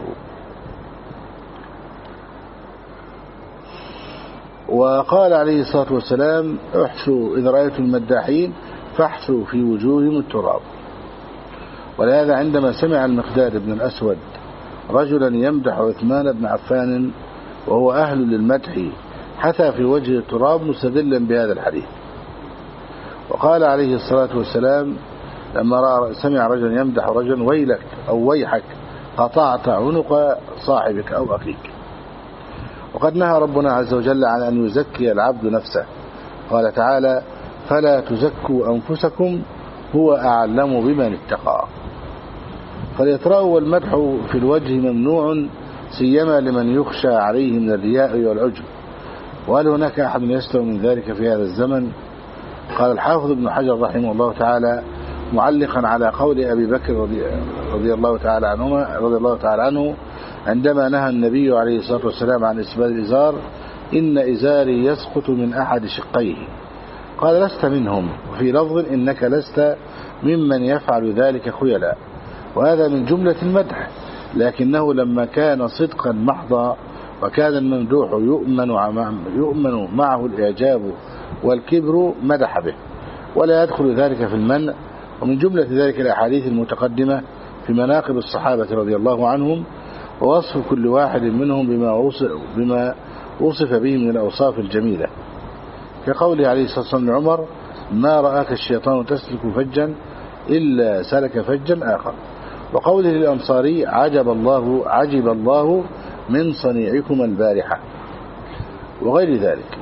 Speaker 1: وقال عليه الصلاة والسلام احشوا إذا رأيتم المداحين فاحشوا في وجوههم التراب. ولهذا عندما سمع المقداد بن الأسود رجلا يمدح عثمان بن عفان وهو أهل للمدح حثى في وجه التراب مستدلا بهذا الحديث. وقال عليه الصلاة والسلام لما سمع رجلا يمدح رجلا ويلك أو ويحك قطعت عنق صاحبك أو أخيك. وقد نهى ربنا عز وجل عن أن يزكي العبد نفسه، قال تعالى فلا تزكوا أنفسكم هو أعلم بمن اتقى. فالإطراء والمدح في الوجه ممنوع سيما لمن يخشى عليه من الرياء والعجب. وهل هناك أحد يستوي من ذلك في هذا الزمن؟ قال الحافظ ابن حجر رحمه الله تعالى معلقا على قول أبي بكر رضي, رضي الله تعالى عنهما رضي الله تعالى عنه عندما نهى النبي عليه الصلاة والسلام عن إسبال الإزار: إن إزاري يسقط من أحد شقيه. قال: لست منهم. وفي لفظ: إنك لست ممن يفعل ذلك خيلا. وهذا من جملة المدح، لكنه لما كان صدقا محضا وكان الممدوح يؤمن يؤمن معه الإعجاب والكبر مدح به، ولا يدخل ذلك في المنع. ومن جملة ذلك الأحاديث المتقدمة في مناقب الصحابة رضي الله عنهم ووصف كل واحد منهم بما وصف, بما وصف به من الأوصاف الجميلة، كقوله عليه الصلاة والسلام لعمر: ما رآك الشيطان تسلك فجا إلا سلك فجا آخر. وقوله للأنصاري: عجب الله عجب الله من صنيعكم البارحة، وغير ذلك.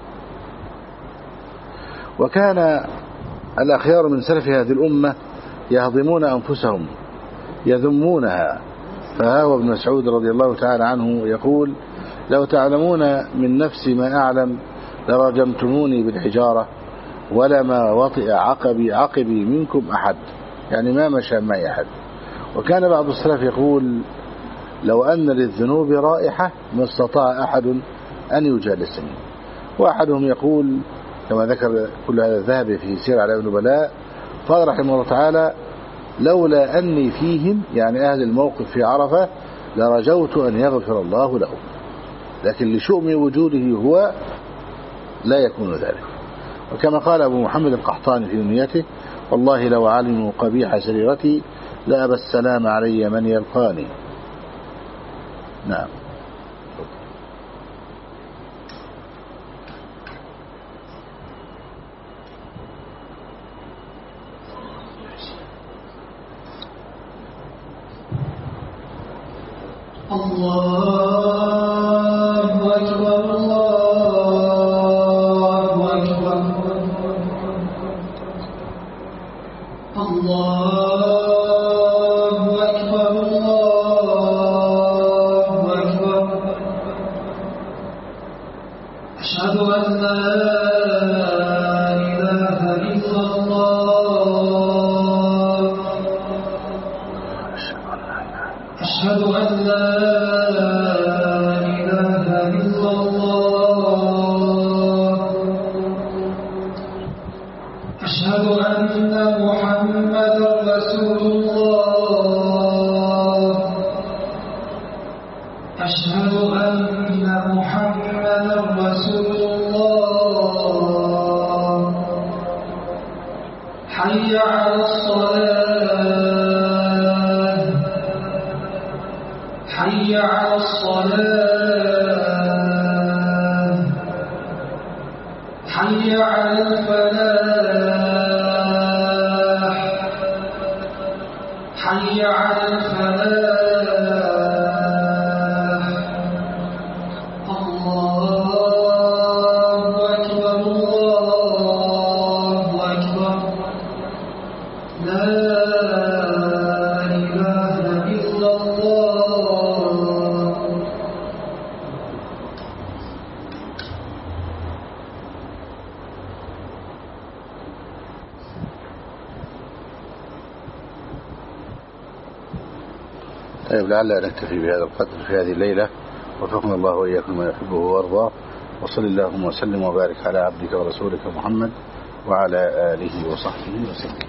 Speaker 1: وكان الأخيار من سلف هذه الأمة يهضمون أنفسهم يذمونها. فها هو ابن مسعود رضي الله تعالى عنه يقول: لو تعلمون من نفسي ما أعلم لرجمتموني بالحجارة ولما وطئ عقبي عقبي منكم أحد، يعني ما مشى معي أحد. وكان بعض السلف يقول: لو أن للذنوب رائحة ما استطاع أحد أن يجالسني. وأحدهم يقول كما ذكر كل هذا الذهبي في سير أعلام النبلاء قال رحمه الله تعالى: لولا أني فيهم، يعني أهل الموقف في عرفة، لرجوت أن يغفر الله له، لكن لشؤم وجوده هو لا يكون ذلك. وكما قال أبو محمد القحطاني في نيته: والله لو علموا قبيح سريرتي لأبى السلام علي من يلقاني. نعم.
Speaker 3: الله أكبر الله أكبر الله أكبر الله أكبر. أشهد أن لا إله إلا الله. أشهد أن لا حي على الصلاة حي على الصلاة حي على الفلاح حي على الفلاح.
Speaker 1: طيب، لعل نكتفي بهذا القدر في هذه الليلة. وفقنا الله وإياكم ما يحبه ويرضاه. وصل اللهم وسلم وبارك على عبدك ورسولك محمد وعلى آله وصحبه وسلم.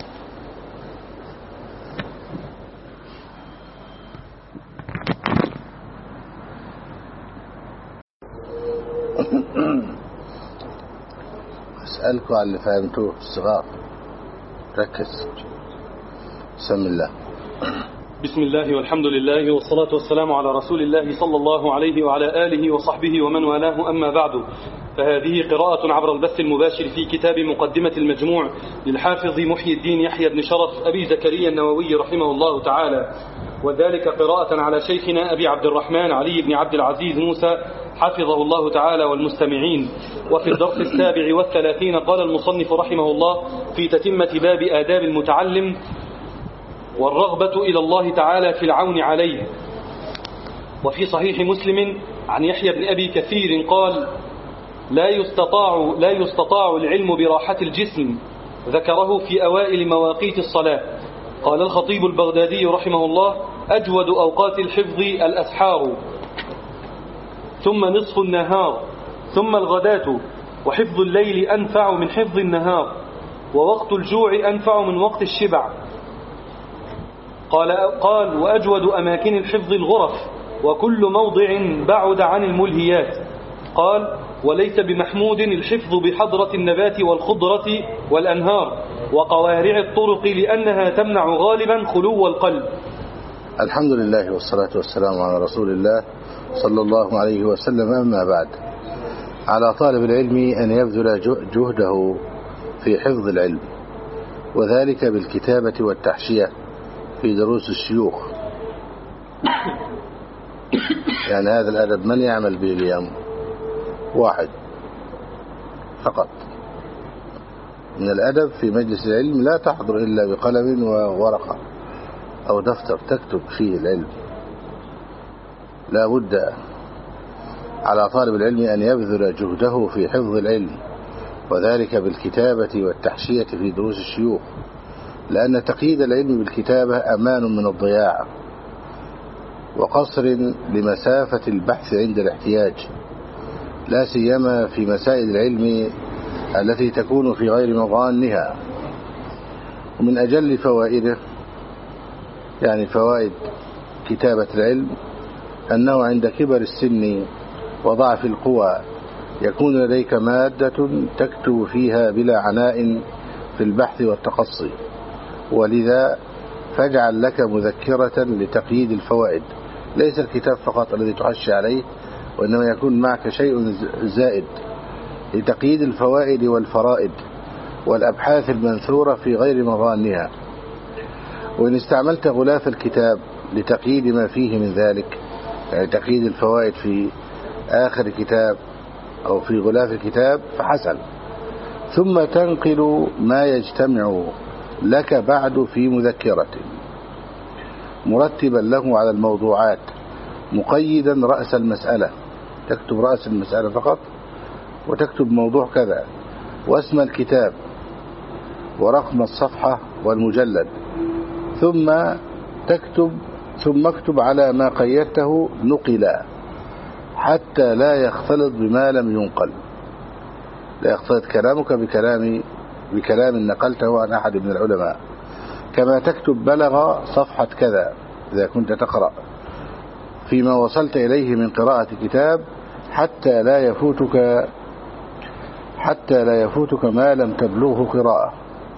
Speaker 1: أسألكم على اللي فهمتوه الصغار، ركز. بسم الله.
Speaker 2: بسم الله والحمد لله والصلاة والسلام على رسول الله صلى الله عليه وعلى آله وصحبه ومن والاه، أما بعد، فهذه قراءة عبر البث المباشر في كتاب مقدمة المجموع للحافظ محي الدين يحيى بن شرف أبي زكريا النووي رحمه الله تعالى. وذلك قراءة على شيخنا أبي عبد الرحمن علي بن عبد العزيز موسى حفظه الله تعالى والمستمعين. وفي الدرس السابع والثلاثين قال المصنف رحمه الله في تتمة باب آداب المتعلم: والرغبة إلى الله تعالى في العون عليه. وفي صحيح مسلم عن يحيى بن أبي كثير قال: لا يستطاع, لا يستطاع العلم براحة الجسم، ذكره في أوائل مواقيت الصلاة. قال الخطيب البغدادي رحمه الله: أجود أوقات الحفظ الأسحار، ثم نصف النهار، ثم الغداة، وحفظ الليل أنفع من حفظ النهار، ووقت الجوع أنفع من وقت الشبع. قال, قال وأجود أماكن الحفظ الغرف، وكل موضع بعد عن الملهيات. قال: وليس بمحمود الحفظ بحضرة النبات والخضرة والأنهار وقوارع الطرق، لأنها تمنع غالبا خلو القلب.
Speaker 1: الحمد لله والصلاة والسلام على رسول الله صلى الله عليه وسلم. أما بعد، على طالب العلم أن يبذل جهده في حفظ العلم، وذلك بالكتابة والتحشية في دروس الشيوخ. يعني هذا الأدب من يعمل به اليوم؟ واحد فقط. من الأدب في مجلس العلم لا تحضر إلا بقلم وورقة أو دفتر تكتب فيه العلم. لا بد على طالب العلم أن يبذل جهده في حفظ العلم، وذلك بالكتابة والتحشية في دروس الشيوخ، لأن تقييد العلم بالكتابة أمان من الضياع وقصر لمسافة البحث عند الاحتياج، لا سيما في مسائل العلم التي تكون في غير مظانها. ومن أجل فوائده، يعني فوائد كتابة العلم، أنه عند كبر السن وضعف القوى يكون لديك مادة تكتب فيها بلا عناء في البحث والتقصي، ولذا فاجعل لك مذكرة لتقييد الفوائد، ليس الكتاب فقط الذي تحشي عليه، وإنما يكون معك شيء زائد لتقييد الفوائد والفرائد والأبحاث المنثورة في غير مظانها. وإن استعملت غلاف الكتاب لتقييد ما فيه من ذلك، يعني تقييد الفوائد في آخر كتاب أو في غلاف الكتاب، فحسن. ثم تنقل ما يجتمع لك بعد في مذكرة مرتبا له على الموضوعات، مقيدا رأس المسألة، تكتب رأس المسألة فقط، وتكتب موضوع كذا واسم الكتاب ورقم الصفحة والمجلد، ثم تكتب ثم اكتب على ما قيدته نقلا، حتى لا يختلط بما لم ينقل، لا يختلط كلامك بكلام بكلام نقلته عن أحد من العلماء. كما تكتب بلغ صفحة كذا إذا كنت تقرأ فيما وصلت إليه من قراءة كتاب، حتى لا يفوتك حتى لا يفوتك ما لم تبلغه قراءة.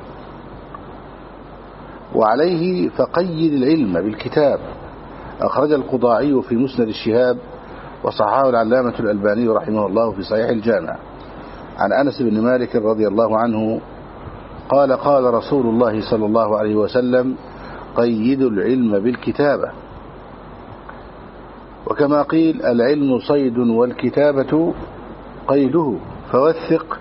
Speaker 1: وعليه فقيد العلم بالكتاب. أخرج القضاعي في مسند الشهاب، وصححه العلامة الألباني رحمه الله في صحيح الجامع، عن أنس بن مالك رضي الله عنه قال: قال رسول الله صلى الله عليه وسلم: قيدوا العلم بالكتابة. وكما قيل: العلم صيد والكتابة قيده، فوثق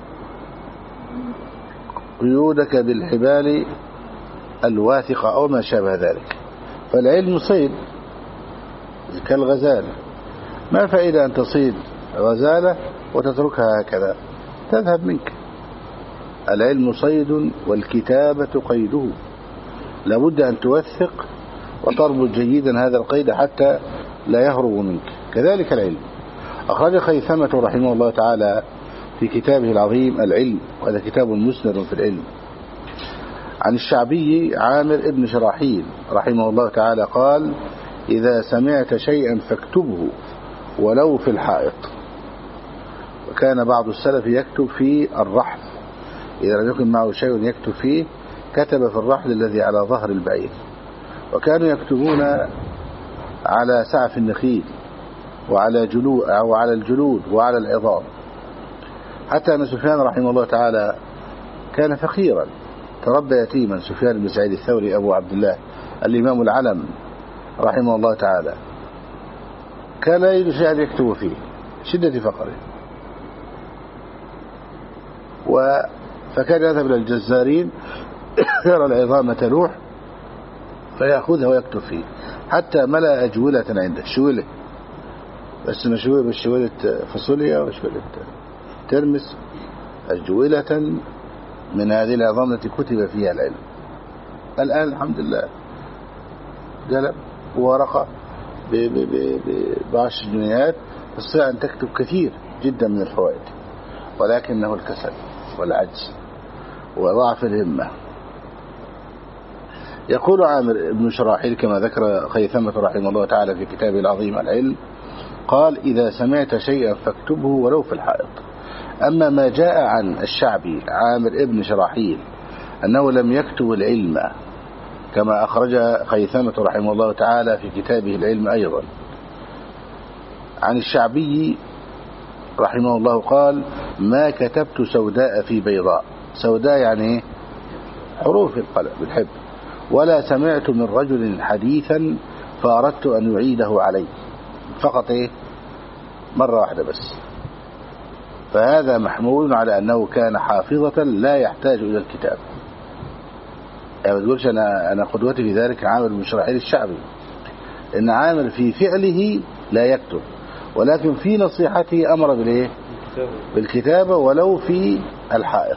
Speaker 1: قيودك بالحبال الواثقة أو ما شابه ذلك. فالعلم صيد كالغزال، ما فائدة أن تصيد غزالة وتتركها هكذا تذهب منك. العلم صيد والكتابة قيده، لابد أن توثق وتربط جيدا هذا القيد حتى لا يهرب منك. كذلك العلم. أخرج خيثمة رحمه الله تعالى في كتابه العظيم العلم، وهذا كتاب مسند في العلم، عن الشعبي عامر ابن شراحيل رحمه الله تعالى قال: إذا سمعت شيئا فاكتبه ولو في الحائط. وكان بعض السلف يكتب في الرحل، إذا لم يكن معه شيء يكتب فيه كتب في الرحل الذي على ظهر البعير. وكانوا يكتبون على سعف النخيل وعلى جلود وعلى الجلود وعلى العظام. حتى أن سفيان رحمه الله تعالى كان فقيرا، تربى يتيما. سفيان بن سعيد الثوري أبو عبد الله الإمام العلم رحمه الله تعالى كان لا يجد شيئا يكتب فيه شدة فقره، فكان يذهب إلى الجزارين يرى العظام تلوح فيأخذها ويكتب فيه حتى ملأ أجولة عنده، شولة بس مشوية بالشولة فاصوليا وشولة ترمس، أجولة من هذه العظام التي كتب فيها العلم. الآن الحمد لله قلم وورقة بعشر جنيهات تستطيع أن تكتب كثير جدا من الفوائد، ولكنه الكسل والعجز وضعف الهمة. يقول عامر بن شراحيل كما ذكر خيثمة رحمه الله تعالى في كتابه العظيم العلم، قال: إذا سمعت شيئا فاكتبه ولو في الحائط. أما ما جاء عن الشعبي عامر ابن شراحيل أنه لم يكتب العلم كما أخرج خيثمة رحمه الله تعالى في كتابه العلم أيضا عن الشعبي رحمه الله قال: ما كتبت سوداء في بيضاء. سوداء يعني حروف القلم بالحب. ولا سمعت من رجل حديثا فأردت أن يعيده علي. فقط إيه؟ مرة واحدة بس. فهذا محمول على أنه كان حافظة لا يحتاج إلى الكتاب. يعني ما تقولش أنا, أنا قدوتي في ذلك عامر بن شراحيل الشعبي، إن عامر في فعله لا يكتب، ولكن في نصيحته أمر بالإيه؟ بالكتابة ولو في الحائط.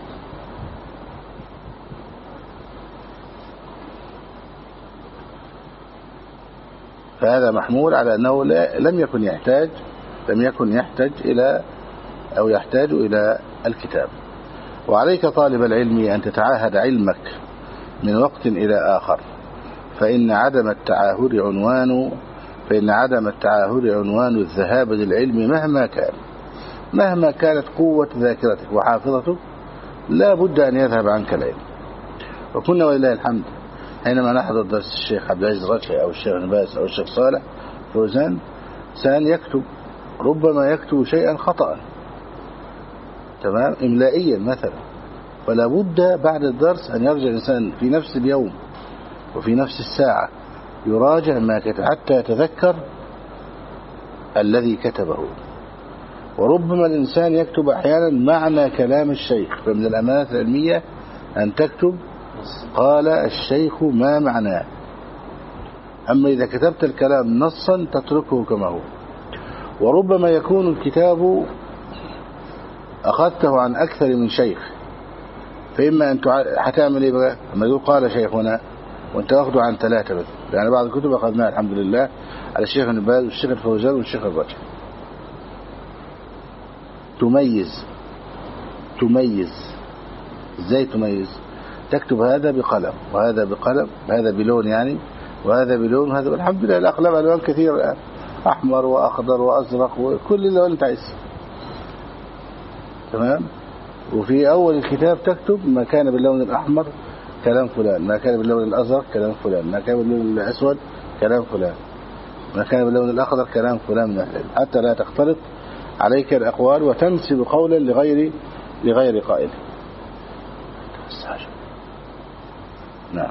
Speaker 1: فهذا محمول على أنه لم يكن يحتاج لم يكن يحتاج إلى أو يحتاج إلى الكتاب. وعليك طالب العلم أن تتعاهد علمك من وقت إلى آخر، فإن عدم التعاهد عنوان فإن عدم التعاهد عنوان الذهاب للعلم مهما كان. مهما كانت قوة ذاكرتك وحافظتك لا بد أن يذهب عنك العلم. وكنا ولله الحمد حينما نحضر درس الشيخ عبد العزيز رجحي أو الشيخ نباس أو الشيخ صالح فوزان سان يكتب، ربما يكتب شيئا خطأ تمام إملائيا مثلا، فلا بد بعد الدرس أن يرجع الإنسان في نفس اليوم وفي نفس الساعة يراجع ما كتب حتى يتذكر الذي كتبه. وربما الإنسان يكتب أحيانا معنى كلام الشيخ، فمن الأمانات العلمية أن تكتب قال الشيخ ما معناه. أما إذا كتبت الكلام نصا تتركه كما هو. وربما يكون الكتاب أخذته عن أكثر من شيخ، فإما أن هتعمل إيه بقى لما يقول قال شيخنا وأنت أخذه عن ثلاثة بس. يعني بعض الكتب أخذناها الحمد لله على الشيخ نباس والشيخ الفوزان والشيخ الرجحي. تميز تميز إزاي تميز؟ تكتب هذا بقلم وهذا بقلم، هذا بلون يعني وهذا بلون وهذا. الحمد لله الأقلام ألوان كثير الآن، أحمر وأخضر وأزرق وكل اللون اللي تعيش تمام. وفي أول الكتاب تكتب ما كان باللون الأحمر كلام فلان، ما كان باللون الأزرق كلام فلان، ما كان باللون الأسود كلام فلان، ما كان باللون الأخضر كلام فلان من أهل، حتى لا تختلط عليك الأقوال وتنسب قولا لغير لغير قائل. نعم.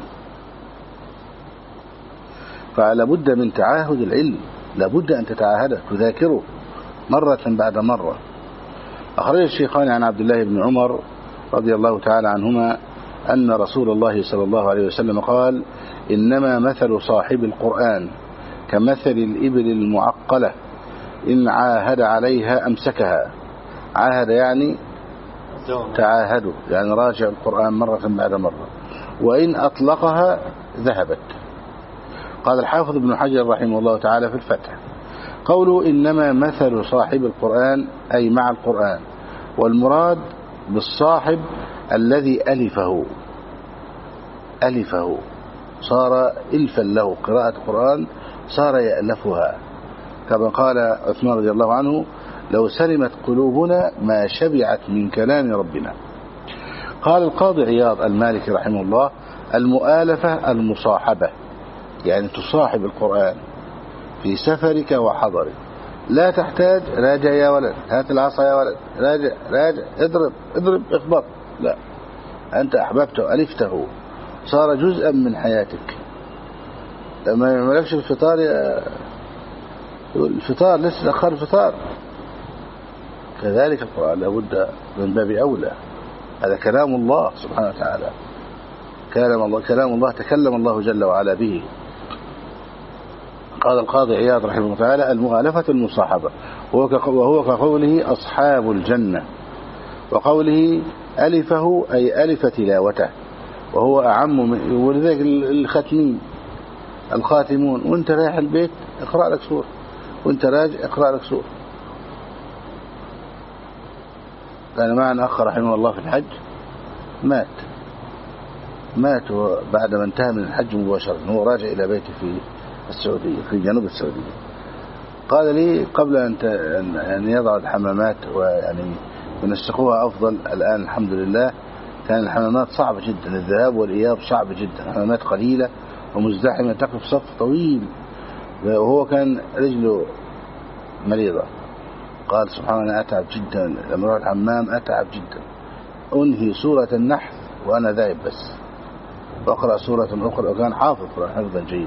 Speaker 1: فلا بد من تعاهد العلم، لا بد أن تتعاهده تذاكره مرة بعد مرة. أخرج الشيخان عن عبد الله بن عمر رضي الله تعالى عنهما أن رسول الله صلى الله عليه وسلم قال: إنما مثل صاحب القرآن كمثل الإبل المعقلة إن عاهد عليها أمسكها. عاهد يعني تعاهدوا، يعني راجع القرآن مرة بعد مرة، وإن أطلقها ذهبت. قال الحافظ ابن حجر رحمه الله تعالى في الفتح: قوله إنما مثل صاحب القرآن أي مع القرآن، والمراد بالصاحب الذي ألفه ألفه صار إلفا له، قراءة القرآن صار يألفها، كما قال عثمان رضي الله عنه: لو سلمت قلوبنا ما شبعت من كلام ربنا. قال القاضي عياض المالكي رحمه الله: المؤالفة المصاحبة، يعني تصاحب القرآن في سفرك وحضرك، لا تحتاج راجع يا ولد، هات العصا يا ولد، راجع راجع اضرب اضرب اخبط، لا، أنت أحببته ألفته، صار جزءا من حياتك. لما يعملكش الفطار يقول الفطار لسه أخر الفطار. كذلك القرآن لابد من باب أولى، هذا كلام الله سبحانه وتعالى، كلام الله كلام الله تكلم الله جل وعلا به. قال القاضي عياض رحمه الله تعالى: المؤالفة المصاحبة، وهو كقوله أصحاب الجنة، وقوله ألفه أي ألف تلاوته، وهو أعم من، ولذلك الختمين الخاتمون، وانت رايح البيت اقرأ لك سورة، وانت راجع اقرأ لك سورة. كان معنا أخ رحمه الله في الحج، مات مات بعد ما انتهى من الحج مباشرة، هو راجع إلى بيته في السعودية في جنوب السعودية. قال لي قبل أن يضع الحمامات ويعني ونسقوها أفضل، الآن الحمد لله كان الحمامات صعبة جدا، الذهاب والإياب صعب جدا، الحمامات قليلة ومزدحمة، تقف صف طويل، وهو كان رجله مريضة. قال سبحان الله أتعب جدا لما أروح الحمام، أتعب جدا، أنهي سورة النحل وأنا ذاهب بس، وأقرأ سورة أخرى، وكان حافظ حفظا جيدا.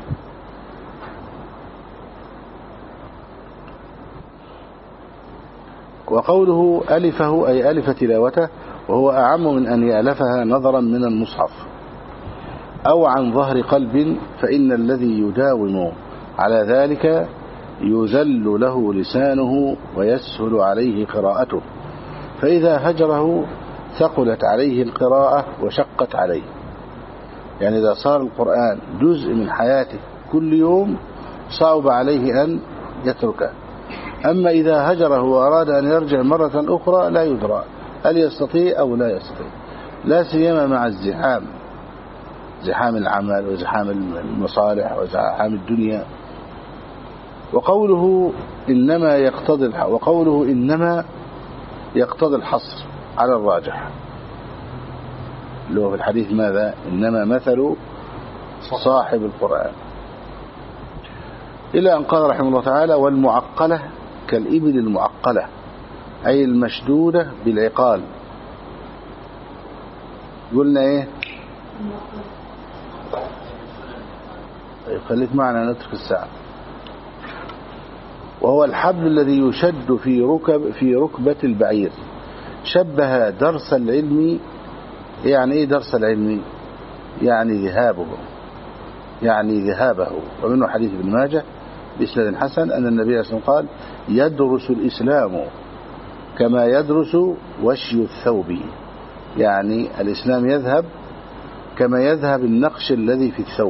Speaker 1: وقوله ألفه أي ألف تلاوته، وهو أعم من أن يألفها نظرا من المصحف أو عن ظهر قلب، فإن الذي يداوم على ذلك يذل له لسانه ويسهل عليه قراءته، فإذا هجره ثقلت عليه القراءة وشقت عليه. يعني إذا صار القرآن جزء من حياته كل يوم صعب عليه أن يتركه. أما إذا هجره وأراد أن يرجع مرة أخرى لا يدرى هل يستطيع أو لا يستطيع، لا سيما مع الزحام، زحام العمل وزحام المصالح وزحام الدنيا. وقوله إنما يقتضي وقوله إنما يقتضي الحصر على الراجح، اللي هو في الحديث ماذا؟ إنما مثل صاحب القرآن، إلى أن قال رحمه الله تعالى: والمعقلة كالإبل المعقلة، أي المشدودة بالعقال. قلنا إيه؟ خليك معنا نترك الساعة. وهو الحبل الذي يشد في ركب في ركبة البعير. شبه درس العلم، يعني إيه درس العلم؟ يعني ذهابه، يعني ذهابه. ومنه حديث ابن ماجه بإسناد حسن أن النبي صلى الله عليه وسلم قال: يدرس الإسلام كما يدرس وشي الثوب، يعني الإسلام يذهب كما يذهب النقش الذي في الثوب،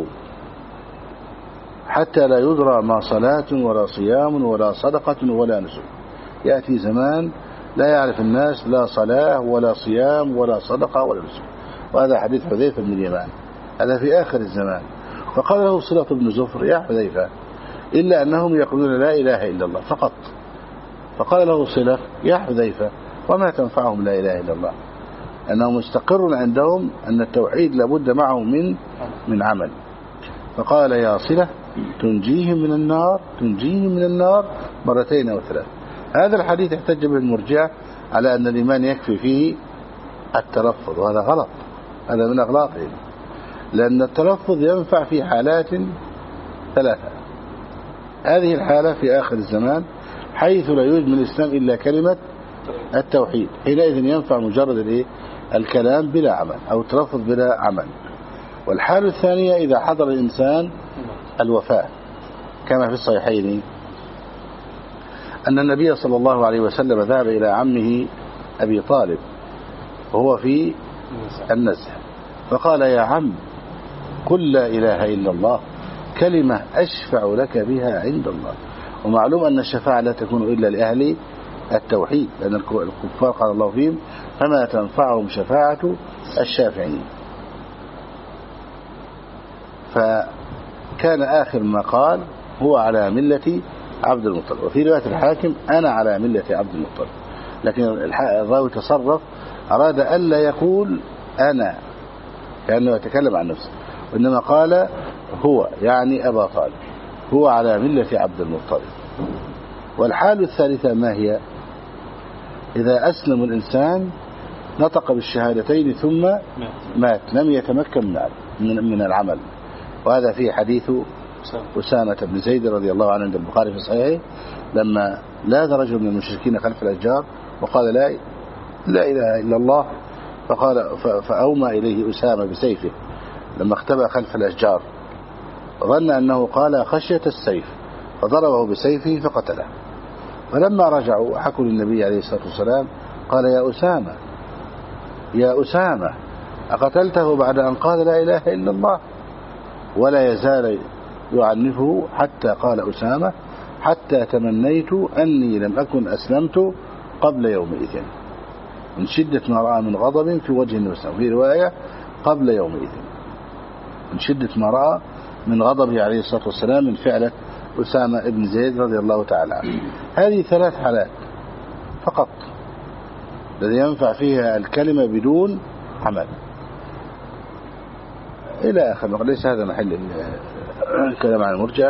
Speaker 1: حتى لا يدرى ما صلاة ولا صيام ولا صدقة ولا نسك. يأتي زمان لا يعرف الناس لا صلاة ولا صيام ولا صدقة ولا نسك. وهذا حديث حذيفة بن اليمان، هذا في آخر الزمان. فقال له صلة بن زفر: يا حذيفة، إلا أنهم يقولون لا إله إلا الله فقط. فقال له صلة: يا حذيفة، وما تنفعهم لا إله إلا الله؟ أنه مستقر عندهم أن التوحيد لابد معه من من عمل. فقال: يا صلة، تنجيهم من النار تنجيهم من النار مرتين أو ثلاث. هذا الحديث احتج به المرجئة على أن الإيمان يكفي فيه التلفظ، وهذا غلط، هذا من أغلاطهم، لأن التلفظ ينفع في حالات ثلاثة. هذه الحالة في آخر الزمان حيث لا يوجد من الإسلام إلا كلمة التوحيد، حينئذ ينفع مجرد الكلام بلا عمل أو التلفظ بلا عمل. والحالة الثانية إذا حضر الإنسان الوفاة، كما في الصحيحين أن النبي صلى الله عليه وسلم ذهب إلى عمه أبي طالب وهو في النزح، فقال: يا عم، قل لا إله إلا الله، كلمة أشفع لك بها عند الله. ومعلوم أن الشفاعة لا تكون إلا لأهل التوحيد، لأن الكفار قال الله فيهم: فما تنفعهم شفاعة الشافعين. فكان آخر ما قال: هو على ملة عبد المطلب. وفي رواية الحاكم: أنا على ملة عبد المطلب. لكن الراوي تصرف، أراد ألا يقول أنا كأنه يتكلم عن نفسه، وإنما قال هو، يعني أبا طالب، هو على ملة عبد المطلب. والحال الثالثة ما هي؟ إذا أسلم الإنسان نطق بالشهادتين ثم مات، لم يتمكن من من العمل، وهذا فيه حديث أسامة بن زيد رضي الله عنه عند البخاري في صحيحه، لما لاذ رجل من المشركين خلف الأشجار وقال لا لا إله إلا الله، فقال فأومى إليه أسامة بسيفه لما اختبأ خلف الأشجار، ظن أنه قال خشية السيف فضربه بسيفه فقتله. فلما رجعوا حكوا للنبي عليه الصلاة والسلام قال يا أسامة يا أسامة أقتلته بعد أن قال لا إله إلا الله؟ ولا يزال يعنفه حتى قال أسامة حتى تمنيت أني لم أكن أسلمت قبل يومئذ، من شدة ما رأى من غضب في وجه النبي، في رواية قبل يومئذ، من شدة ما رأى من غضبه عليه الصلاة والسلام من فعلة أسامة بن زيد رضي الله تعالى عنه. هذه ثلاث حالات فقط الذي ينفع فيها الكلمة بدون عمل إلى آخر. ليس هذا محل الكلام عن المرجئة.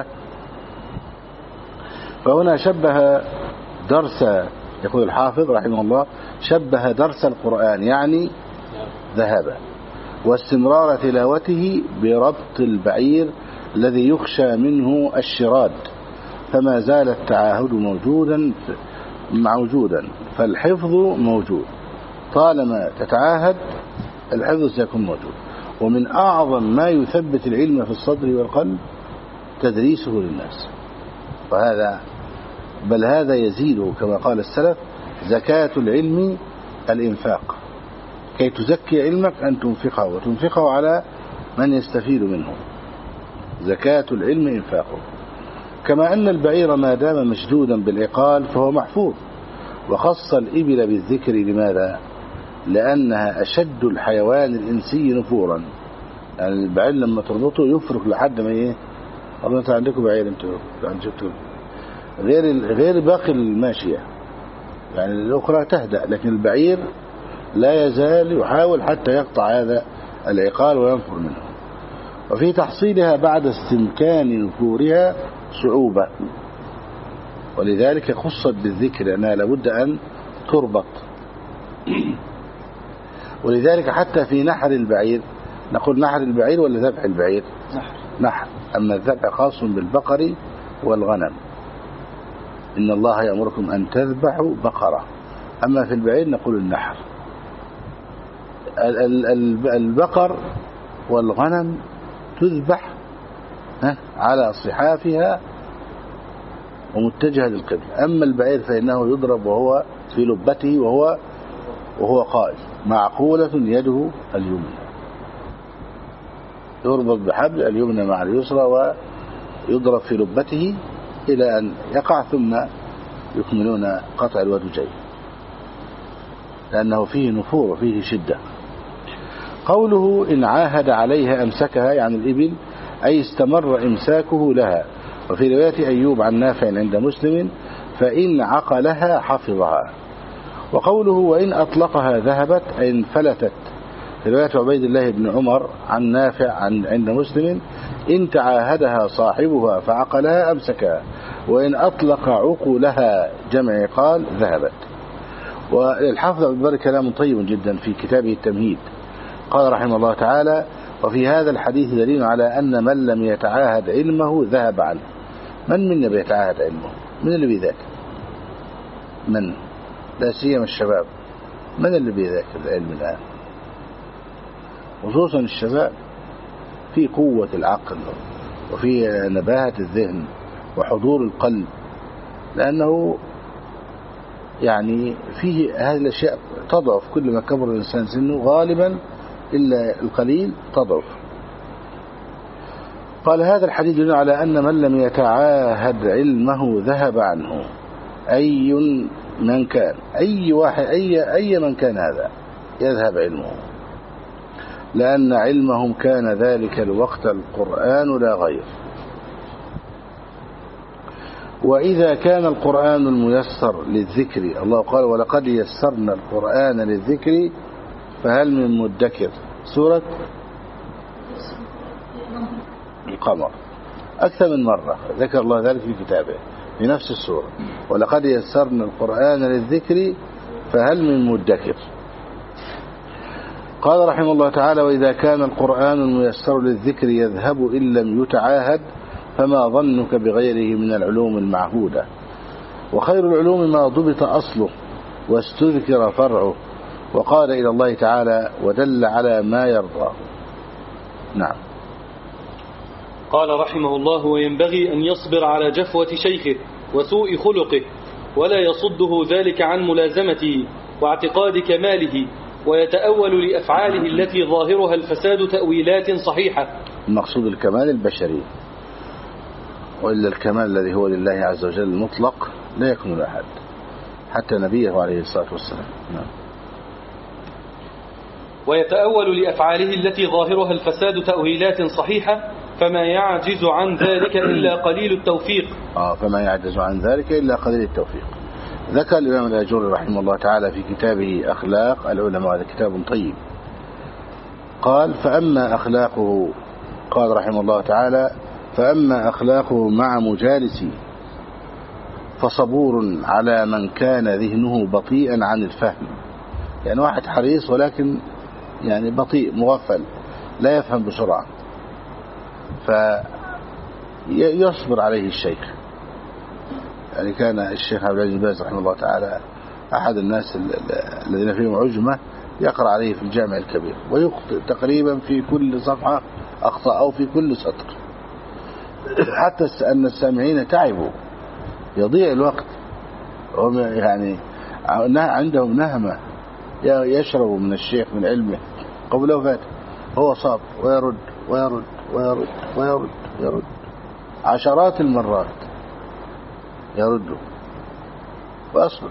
Speaker 1: فهنا شبه درس، يقول الحافظ رحمه الله، شبه درس القرآن يعني ذهابا واستمرار تلاوته بربط البعير الذي يخشى منه الشراد، فما زال التعاهد موجودا موجودا فالحفظ موجود، طالما تتعاهد الحفظ سيكون موجود. ومن أعظم ما يثبت العلم في الصدر والقلب تدريسه للناس، وهذا بل هذا يزيده كما قال السلف زكاة العلم الإنفاق، كي تزكي علمك أن تنفقه وتنفقه على من يستفيد منه، زكاة العلم إنفاقه. كما أن البعير ما دام مشدودا بالعقال فهو محفوظ، وخص الإبل بالذكر. لماذا؟ لأنها أشد الحيوان الإنسي نفورا، يعني البعير لما تربطه يفرق لحد ما إيه، والله أنت عندكم بعير أنتوا عندكم غير غير باقي الماشية، يعني الأخرى تهدأ، لكن البعير لا يزال يحاول حتى يقطع هذا العقال وينفر منه. وفي تحصيلها بعد استمكان نفورها صعوبة، ولذلك خصت بالذكر لأنها لابد أن تربط. ولذلك حتى في نحر البعير نقول نحر البعير ولا ذبح البعير؟ نحر. نحر. أما الذبح خاص بالبقر والغنم، إن الله يأمركم أن تذبحوا بقرة. أما في البعير نقول النحر. البقر والغنم تذبح على صحافها ومتجهة للقبلة، أما البعير فإنه يضرب وهو في لبته وهو وهو قائم، معقولة يده اليمنى، يربط بحبل اليمنى مع اليسرى ويضرب في لبته إلى أن يقع، ثم يكملون قطع الودجين لأنه فيه نفور وفيه شدة. قوله إن عاهد عليها أمسكها يعني الإبل، أي استمر إمساكه لها. وفي رواية أيوب عن نافع عند مسلم فإن عقلها حفظها. وقوله وإن أطلقها ذهبت أي انفلتت. في رواية عبيد الله بن عمر عن نافع عن عند مسلم إن تعاهدها صاحبها فعقلها أمسكها، وإن أطلق عقولها جمع قال ذهبت. والحافظ عبد البر كلام طيب جدا في كتابه التمهيد، قال رحمه الله تعالى وفي هذا الحديث دليل على أن من لم يتعاهد علمه ذهب عنه. من منا بيتعاهد علمه؟ من اللي بيذاكر؟ من؟ لا سيما الشباب، من اللي بيذاكر العلم الآن؟ خصوصا الشباب في قوة العقل وفي نباهة الذهن وحضور القلب، لأنه يعني فيه هذه الأشياء تضعف كل ما كبر الإنسان سنه غالبا إلا القليل تضعف. قال هذا الحديث يدل على أن من لم يتعاهد علمه ذهب عنه، أي من كان، أي واحد أي, أي من كان هذا يذهب علمه، لأن علمهم كان ذلك الوقت القرآن لا غير. وإذا كان القرآن الميسر للذكر، الله قال ولقد يسرنا القرآن للذكر فهل من مدكر، سورة القمر أكثر من مرة ذكر الله ذلك في كتابه في نفس السورة، ولقد يسرنا القرآن للذكر فهل من مدكر. قال رحمه الله تعالى وإذا كان القرآن الميسر للذكر يذهب إن لم يتعاهد فما ظنك بغيره من العلوم المعهودة. وخير العلوم ما ضبط أصله واستذكر فرعه وقال إلى الله تعالى ودل على ما يرضى. نعم.
Speaker 2: قال رحمه الله: وينبغي أن يصبر على جفوة شيخه وسوء خلقه، ولا يصده ذلك عن ملازمته واعتقاد كماله، ويتأول لأفعاله التي ظاهرها الفساد تأويلات صحيحة.
Speaker 1: المقصود الكمال البشري، وإلا الكمال الذي هو لله عز وجل المطلق لا يكون لأحد حتى نبيه عليه الصلاة والسلام. نعم.
Speaker 2: ويتأول لأفعاله التي ظاهرها الفساد تأويلات صحيحة، فما يعجز عن ذلك إلا قليل التوفيق.
Speaker 1: آه فما يعجز عن ذلك إلا قليل التوفيق. ذكر الإمام الآجري رحمه الله تعالى في كتابه أخلاق العلماء، هذا كتاب طيب، قال: فأما أخلاقه، قال رحمه الله تعالى: فأما أخلاقه مع مجالسي فصبور على من كان ذهنه بطيئا عن الفهم. يعني واحد حريص ولكن يعني بطيء مغفل لا يفهم بسرعة، فيصبر عليه الشيخ. يعني كان الشيخ عبد العزيز بن باز رحمه الله تعالى أحد الناس الذين فيهم عجمة يقرأ عليه في الجامع الكبير ويخطئ تقريبا في كل صفحة أخطأ أو في كل سطر، حتى أن السامعين تعبوا، يضيع الوقت. هم يعني عندهم نهمة يشربوا من الشيخ من علمه قبل وفاته، هو صاب ويرد ويرد ويرد ويرد ويرد عشرات المرات يرد وأصبر.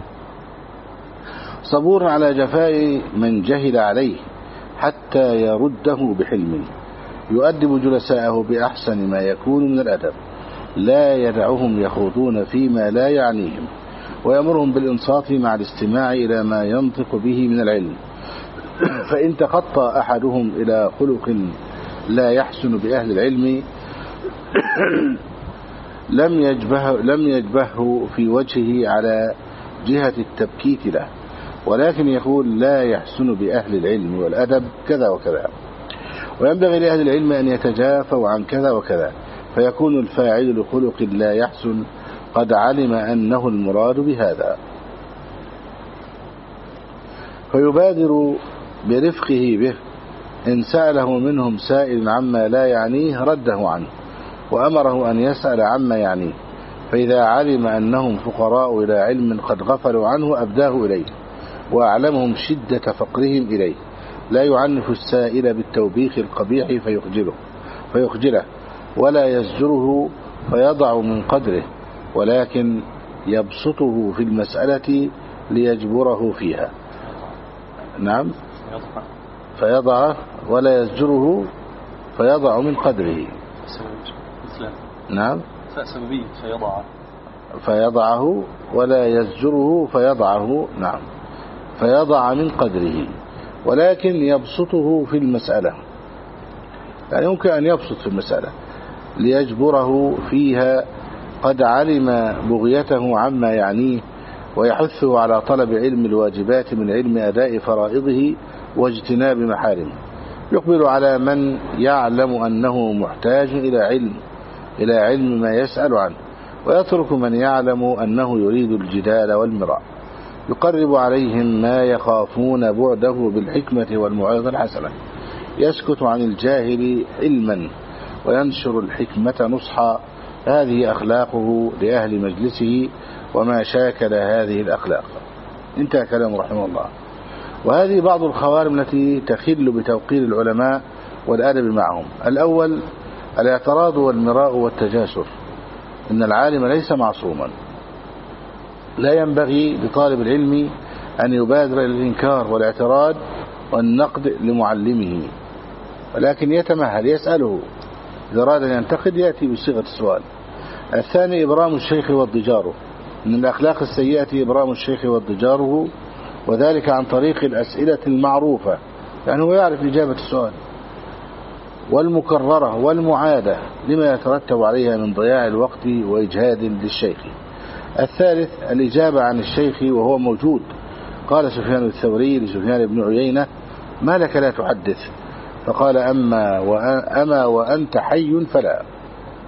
Speaker 1: صبور على جفاء من جهل عليه حتى يرده بحلم، يؤدب جلساءه بأحسن ما يكون من الأدب، لا يدعهم يخوضون فيما لا يعنيهم، ويأمرهم بالإنصات مع الاستماع إلى ما ينطق به من العلم. فإن تخطى أحدهم إلى خلق لا يحسن بأهل العلم لم يجبه لم يجبه في وجهه على جهة التبكيت له، ولكن يقول: لا يحسن بأهل العلم والأدب كذا وكذا. وينبغي لأهل العلم أن يتجافوا عن كذا وكذا، فيكون الفاعل لخلق لا يحسن قد علم أنه المراد بهذا، فيبادر برفقه به. إن سأله منهم سائل عما لا يعنيه رده عنه، وأمره أن يسأل عما يعنيه، فإذا علم أنهم فقراء إلى علم قد غفلوا عنه أبداه إليه، وأعلمهم شدة فقرهم إليه، لا يعنف السائل بالتوبيخ القبيح فيخجله, فيخجله ولا يزجره فيضع من قدره، ولكن يبسطه في المسألة ليجبره فيها. نعم، فيضع ولا يزجره فيضع من قدره. نعم،
Speaker 2: سببية فيضع
Speaker 1: فيضعه ولا يزجره فيضعه. نعم، فيضع من قدره، ولكن يبسطه في المسألة، يعني يمكن أن يبسط في المسألة ليجبره فيها، قد علم بغيته عما يعنيه، ويحثه على طلب علم الواجبات من علم أداء فرائضه واجتناب محارمه. يقبل على من يعلم أنه محتاج إلى علم إلى علم ما يسأل عنه، ويترك من يعلم أنه يريد الجدال والمراء. يقرب عليهم ما يخافون بعده بالحكمة والموعظة الحسنة، يسكت عن الجاهل علما وينشر الحكمة نصحا. هذه أخلاقه لأهل مجلسه وما شاكل هذه الأخلاق. انتهى كلام رحمه الله. وهذه بعض الخوارم التي تخل بتوقير العلماء والأدب معهم. الأول الاعتراض والمراء والتجاسر. إن العالم ليس معصوما، لا ينبغي لطالب العلم أن يبادر إلى الإنكار والاعتراض والنقد لمعلمه، ولكن يتمهل يسأله، إذا أراد أن ينتقد يأتي بصيغة السؤال. الثاني إبرام الشيخ واضجاره. من الأخلاق السيئة إبرام الشيخ واضجاره، وذلك عن طريق الأسئلة المعروفة، يعني هو يعرف إجابة السؤال، والمكررة والمعادة لما يترتب عليها من ضياع الوقت وإجهاد للشيخ. الثالث الإجابة عن الشيخ وهو موجود. قال سفيان الثوري لسفيان بن عيينة: ما لك لا تحدث؟ فقال: أما وأما وأنت حي فلا.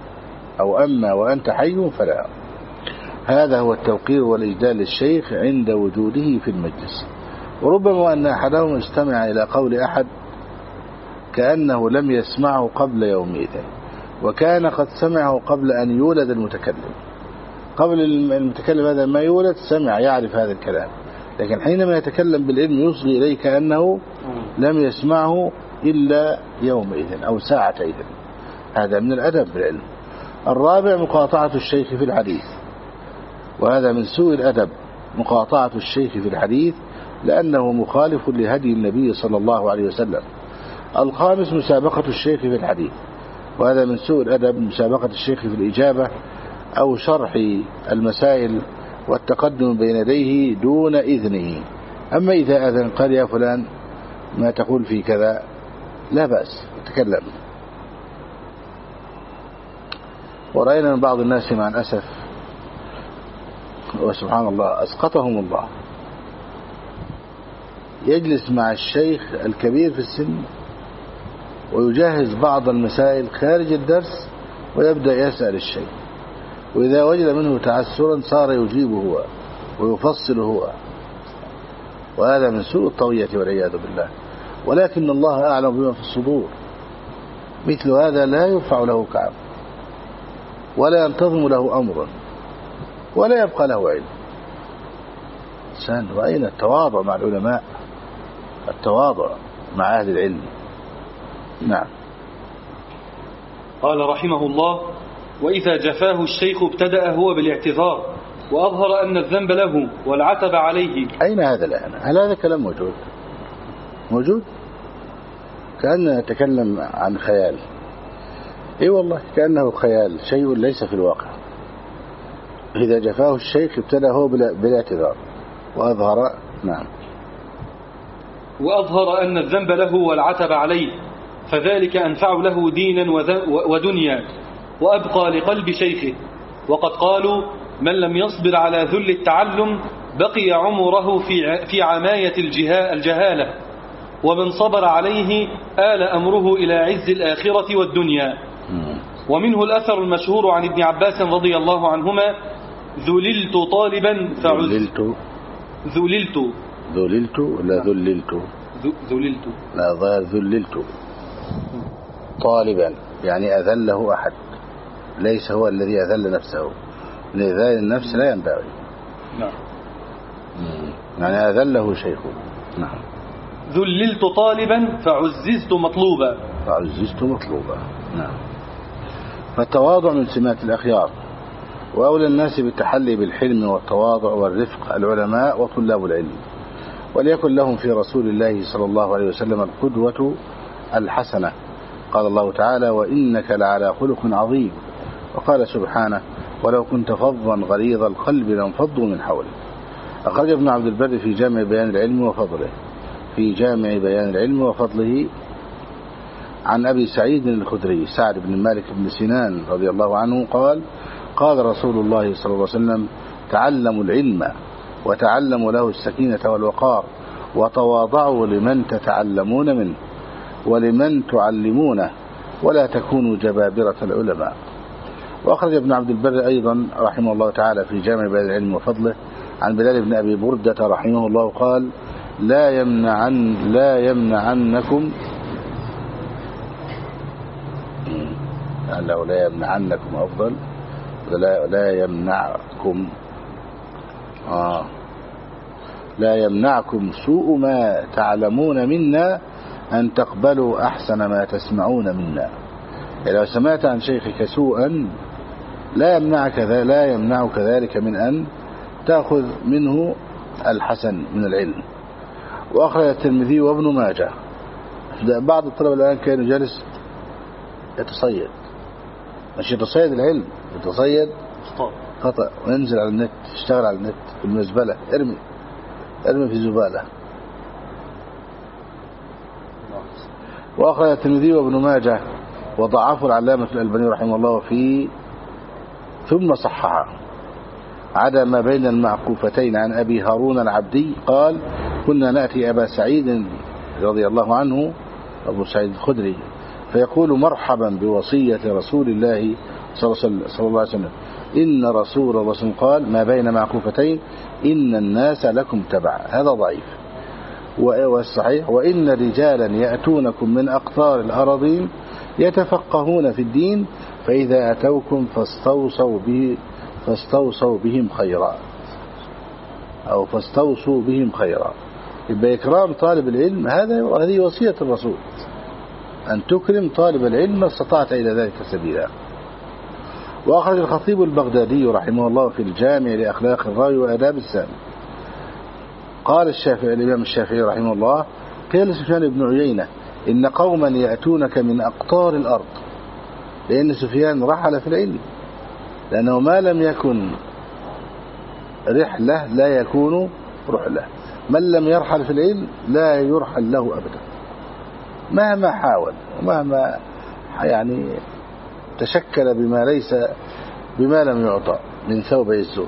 Speaker 1: أو أما وأنت حي فلا. هذا هو التوقير والإجلال للشيخ عند وجوده في المجلس. وربما أن أحدهم استمع إلى قول أحد كأنه لم يسمعه قبل يومئذ، وكان قد سمعه قبل أن يولد المتكلم. قبل المتكلم هذا ما يولد سمع يعرف هذا الكلام، لكن حينما يتكلم بالعلم يصغي إليه كأنه لم يسمعه إلا يومئذ أو ساعتئذ. هذا من الأدب بالعلم. الرابع مقاطعة الشيخ في الحديث، وهذا من سوء الأدب مقاطعة الشيخ في الحديث، لأنه مخالف لهدي النبي صلى الله عليه وسلم. الخامس مسابقة الشيخ في الحديث، وهذا من سوء الأدب مسابقة الشيخ في الإجابة أو شرح المسائل والتقدم بين يديه دون إذنه. أما إذا أذن قال يا فلان ما تقول في كذا لا بأس تكلم. ورأينا من بعض الناس مع الأسف وسبحان الله أسقطهم الله يجلس مع الشيخ الكبير في السن ويجهز بعض المسائل خارج الدرس ويبدأ يسأل الشيخ، وإذا وجد منه تعسرا صار يجيبه هو ويفصل هو، وهذا من سوء الطوية والعياذ بالله. ولكن الله أعلم بما في الصدور. مثل هذا لا يرفع له كعب ولا ينتظم له أمر ولا يبقى له علم. إنسان رأينا التواضع مع العلماء، التواضع مع أهل العلم. نعم.
Speaker 2: قال رحمه الله: وإذا جفاه الشيخ ابتدأ هو بالاعتذار وأظهر أن الذنب له والعتب عليه.
Speaker 1: أين هذا الآن؟ هل هذا كلام موجود؟ موجود؟ كأنه يتكلم عن خيال. اي والله كأنه خيال، شيء ليس في الواقع. إذا جفاه الشيخ ابتدأ هو بالاعتذار وأظهر. نعم.
Speaker 2: وأظهر أن الذنب له والعتب عليه، فذلك أنفع له دينا ودنيا وأبقى لقلب شيخه. وقد قالوا: من لم يصبر على ذل التعلم بقي عمره في في عماية الجهالة، ومن صبر عليه آل أمره إلى عز الآخرة والدنيا. ومنه الأثر المشهور عن ابن عباس رضي الله عنهما: ذللت طالبا فعزلت. ذللت
Speaker 1: ذللت لا ذللت
Speaker 2: ذللت
Speaker 1: لا ظاهر ذللت طالبا يعني أذله أحد، ليس هو الذي أذل نفسه، لذلك النفس لا ينبغي.
Speaker 2: نعم.
Speaker 1: يعني أذله شيخه. نعم.
Speaker 2: ذللت طالبا فعززت مطلوبا.
Speaker 1: فعززت مطلوبا. نعم. فالتواضع من سمات الأخيار، وأولى الناس بالتحلي بالحلم والتواضع والرفق العلماء وطلاب العلم، وليكن لهم في رسول الله صلى الله عليه وسلم القدوة الحسنة. قال الله تعالى: وإنك لعلى خلق عظيم. وقال سبحانه: ولو كنت فظا غليظ القلب لانفضوا من حولك. أخرج ابن عبد البر في جامع بيان العلم وفضله في جامع بيان العلم وفضله عن أبي سعيد الخدري سعد بن مالك بن سنان رضي الله عنه قال: قال رسول الله صلى الله عليه وسلم: تعلموا العلم وتعلموا له السكينة والوقار، وتواضعوا لمن تتعلمون منه ولمن تعلمونه، ولا تكونوا جبابرة العلماء. وأخرج ابن عبد البر أيضا رحمه الله تعالى في جامع بيان العلم وفضله عن بلال بن أبي بردة رحمه الله قال: لا يمنعن لا يمنعنكم لو لا يمنعنكم أفضل لا, لا يمنعكم آه لا يمنعكم سوء ما تعلمون منا أن تقبلوا أحسن ما تسمعون منا. إذا سمعت عن شيخك سوءا لا يمنعك لا يمنعك ذلك من أن تأخذ منه الحسن من العلم. وأخرج الترمذي وابن ماجه. بعض الطلبة الآن كانوا جالس يتصيد، مش يتصيد العلم، يتصيد خطأ وينزل على النت، يشتغل على النت في المزبلة، ارمي ارمي في زبالة. وأخرج الترمذي وابن ماجه وضعفه العلامة الألباني رحمه الله في ثم صححه عدا ما بين المعقوفتين عن أبي هارون العبدي قال: كنا نأتي أبا سعيد رضي الله عنه أبو سعيد الخدري فيقول: مرحبا بوصية رسول الله صلى الله عليه وسلم إن رسول الله صلى الله عليه وسلم قال ما بين معكوفتين إن الناس لكم تبع. هذا ضعيف. والصحيح وإن رجالا يأتونكم من أقطار الأراضين يتفقهون في الدين فإذا أتوكم فاستوصوا به فاستوصوا بهم خيرا أو فاستوصوا بهم خيرا. يبقى إكرام طالب العلم هذا هذه وصية الرسول أن تكرم طالب العلم ما استطعت إلى ذلك سبيلا. وأخرج الخطيب البغدادي رحمه الله في الجامع لأخلاق الراوي وآداب السامع قال الشافعي الإمام الشافعي رحمه الله قال سفيان بن عيينة إن قوما يأتونك من أقطار الأرض، لأن سفيان رحل في العلم، لأنه ما لم يكن رحلة لا يكون رحلة، من لم يرحل في العلم لا يرحل له أبدا مهما حاول ومهما يعني تشكل بما ليس بما لم يعطى من ثوب الزور.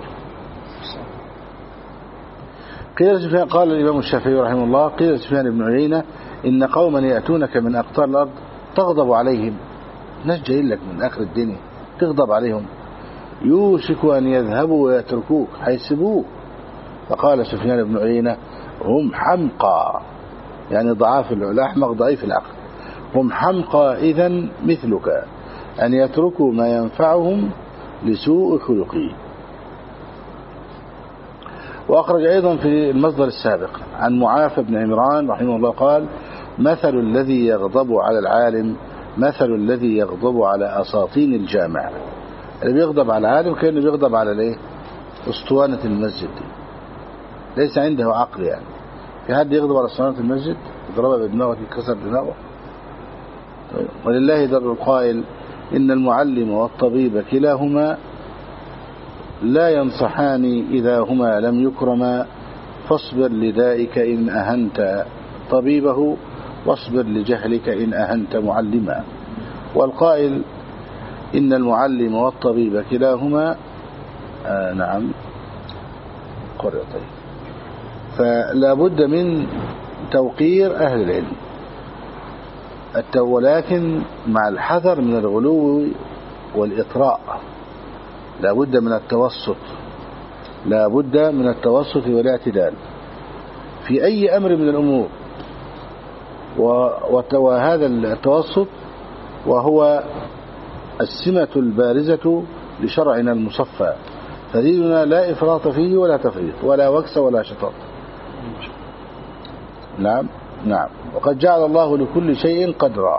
Speaker 1: قيل سفيان قال الإمام الشافعي رحمه الله قيل سفيان بن عيينة إن قوما يأتونك من أقطار الأرض تغضب عليهم، ناس جايين لك من آخر الدنيا تغضب عليهم، يوشك أن يذهبوا ويتركوك هيسيبوك. فقال سفيان بن عيينة هم حمقى، يعني ضعاف الأحمق ضعيف العقل، هم حمقى إذن مثلك أن يتركوا ما ينفعهم لسوء خلقه. وأخرج أيضا في المصدر السابق عن معافى بن عمران رحمه الله قال مثل الذي يغضب على العالم مثل الذي يغضب على أساطين الجامع. اللي بيغضب على العالم كأنه بيغضب على الايه اسطوانة المسجد دي. ليس عنده عقل، يعني في حد يغضب على اسطوانة المسجد يضربها بدماغه يكسر دماغه؟ ولله در القائل إن المعلم والطبيب كلاهما لا ينصحان إذا هما لم يكرما فاصبر لدائك إن أهنت طبيبه واصبر لجهلك إن أهنت معلما. والقائل إن المعلم والطبيب كلاهما آه نعم قرطي. فلا بد من توقير أهل العلم، ولكن مع الحذر من الغلو والإطراء، لا بد من التوسط، لا بد من التوسط والاعتدال في أي أمر من الأمور. وهذا التوسط وهو السمة البارزة لشرعنا المصفى، فديننا لا إفراط فيه ولا تفريط ولا وكس ولا شطط. نعم نعم وقد جعل الله لكل شيء قدرا.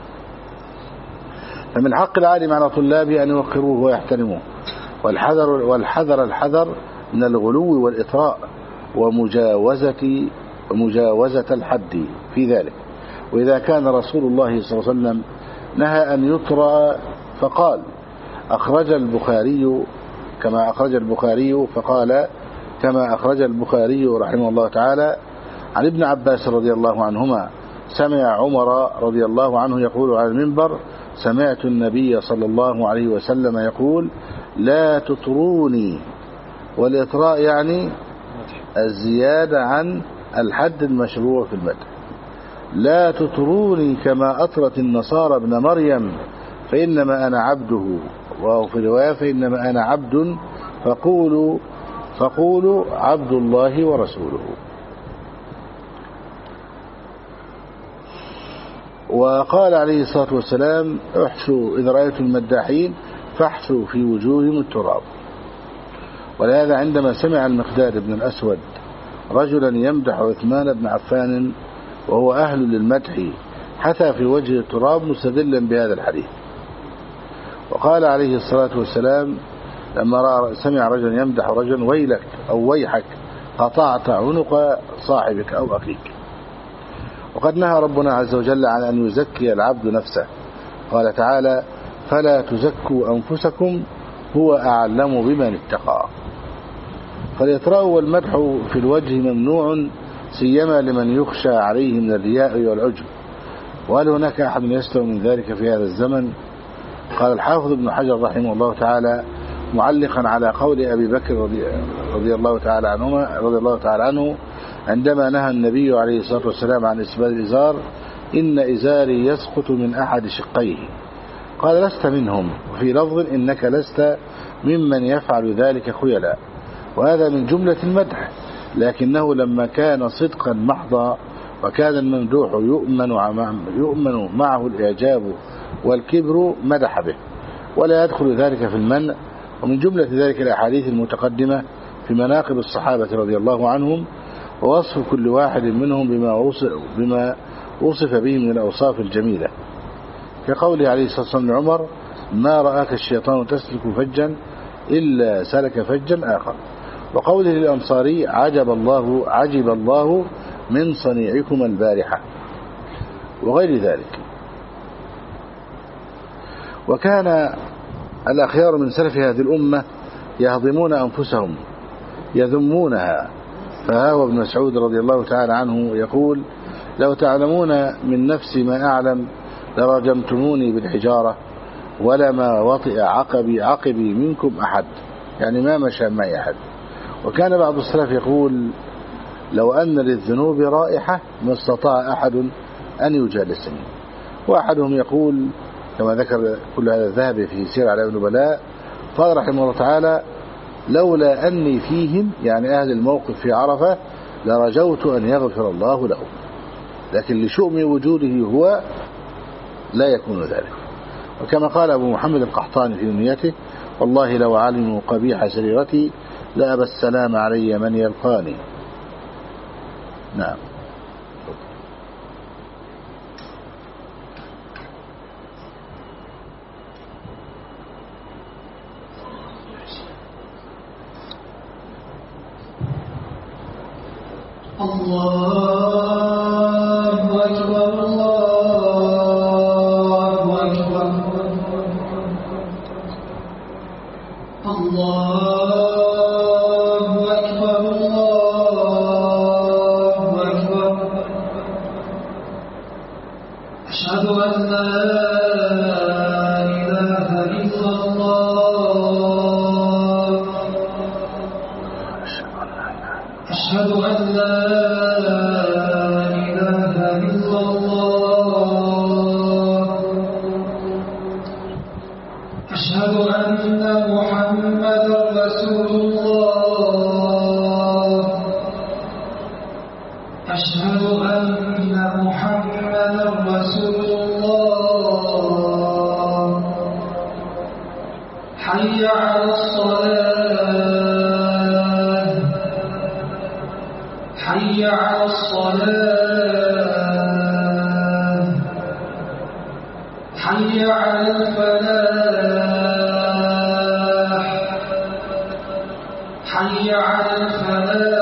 Speaker 1: فمن حق العالم على طلابه أن يوقروه ويحترموه، والحذر والحذر الحذر من الغلو والإطراء ومجاوزة ومجاوزة الحد في ذلك. وإذا كان رسول الله صلى الله عليه وسلم نهى أن يطرأ فقال أخرج البخاري كما أخرج البخاري فقال كما أخرج البخاري رحمه الله تعالى عن ابن عباس رضي الله عنهما سمع عمر رضي الله عنه يقول على المنبر سمعت النبي صلى الله عليه وسلم يقول لا تطروني. والإطراء يعني الزيادة عن الحد المشروع في المدح. لا تطروني كما أطرت النصارى ابن مريم فإنما أنا عبده، وفي رواية فإنما أنا عبد فقولوا فقولوا عبد الله ورسوله. وقال عليه الصلاة والسلام احشوا إذا رأيتم المداحين فاحشوا في وجوههم التراب. ولهذا عندما سمع المقداد بن الأسود رجلا يمدح عثمان بن عفان وهو أهل للمدح حثى في وجه التراب مستدلا بهذا الحديث. وقال عليه الصلاة والسلام لما رأى سمع رجلا يمدح رجلا ويلك أو ويحك قطعت عنق صاحبك أو أخيك. وقد نهى ربنا عز وجل عن أن يزكي العبد نفسه، قال تعالى فلا تزكوا أنفسكم هو أعلم بمن اتقى. فالإطراء والمدح في الوجه ممنوع سيما لمن يخشى عليه من الرياء والعجب. وهل هناك أحد يسلم من ذلك في هذا الزمن؟ قال الحافظ ابن حجر رحمه الله تعالى معلقا على قول أبي بكر رضي, رضي الله تعالى عنهما رضي الله تعالى عنه عندما نهى النبي عليه الصلاة والسلام عن إسبال الإزار إن إزاري يسقط من أحد شقيه قال لست منهم، وفي لفظ إنك لست ممن يفعل ذلك خيلاء، وهذا من جملة المدح، لكنه لما كان صدقا محضا وكان الممدوح يؤمن يؤمن معه الإعجاب والكبر مدح به، ولا يدخل ذلك في المنع. ومن جملة ذلك الأحاديث المتقدمة في مناقب الصحابة رضي الله عنهم، ووصف كل واحد منهم بما وصف, بما وصف به من الأوصاف الجميلة، كقوله عليه الصلاة والسلام لعمر: ما رآك الشيطان تسلك فجا إلا سلك فجا آخر. وقوله للأنصاري: عجب الله عجب الله من صنيعكم البارحة، وغير ذلك. وكان الأخيار من سلف هذه الأمة يهضمون أنفسهم يذمونها، فها هو ابن مسعود رضي الله تعالى عنه يقول: لو تعلمون من نفسي ما أعلم لرجمتموني بالحجارة ولما وطئ عقبي عقبي منكم أحد، يعني ما مشى معي أحد. وكان بعض السلف يقول: لو أن للذنوب رائحة ما استطاع أحد أن يجالسني. وأحدهم يقول كما ذكر كل هذا الذهبي في سير أعلام النبلاء، قال رحمه الله تعالى: لولا أني فيهم، يعني أهل الموقف في عرفة، لرجوت أن يغفر الله له، لكن لشؤم وجوده هو لا يكون ذلك. وكما قال أبو محمد القحطاني في نيته: والله لو علموا قبيح سريرتي لأبى السلام علي من يلقاني. نعم.
Speaker 3: الله أكبر الله أكبر الله أكبر الله أكبر. أشهد أن لا إله إلا الله. أشهد أن لا حي على الصلاة حي على الصلاة حي على الفلاح حي على الفلاح.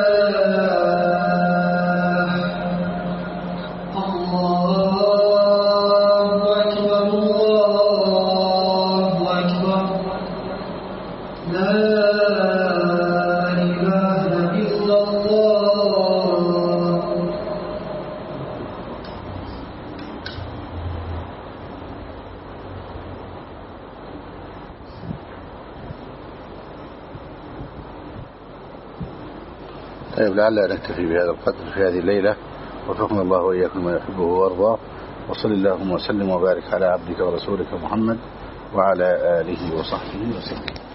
Speaker 1: طيب، لعل نكتفي بهذا القدر في هذه الليلة، وفقنا الله وإياكم ما يحبه ويرضاه، وصل اللهم وسلم وبارك على عبدك ورسولك محمد وعلى آله وصحبه وسلم.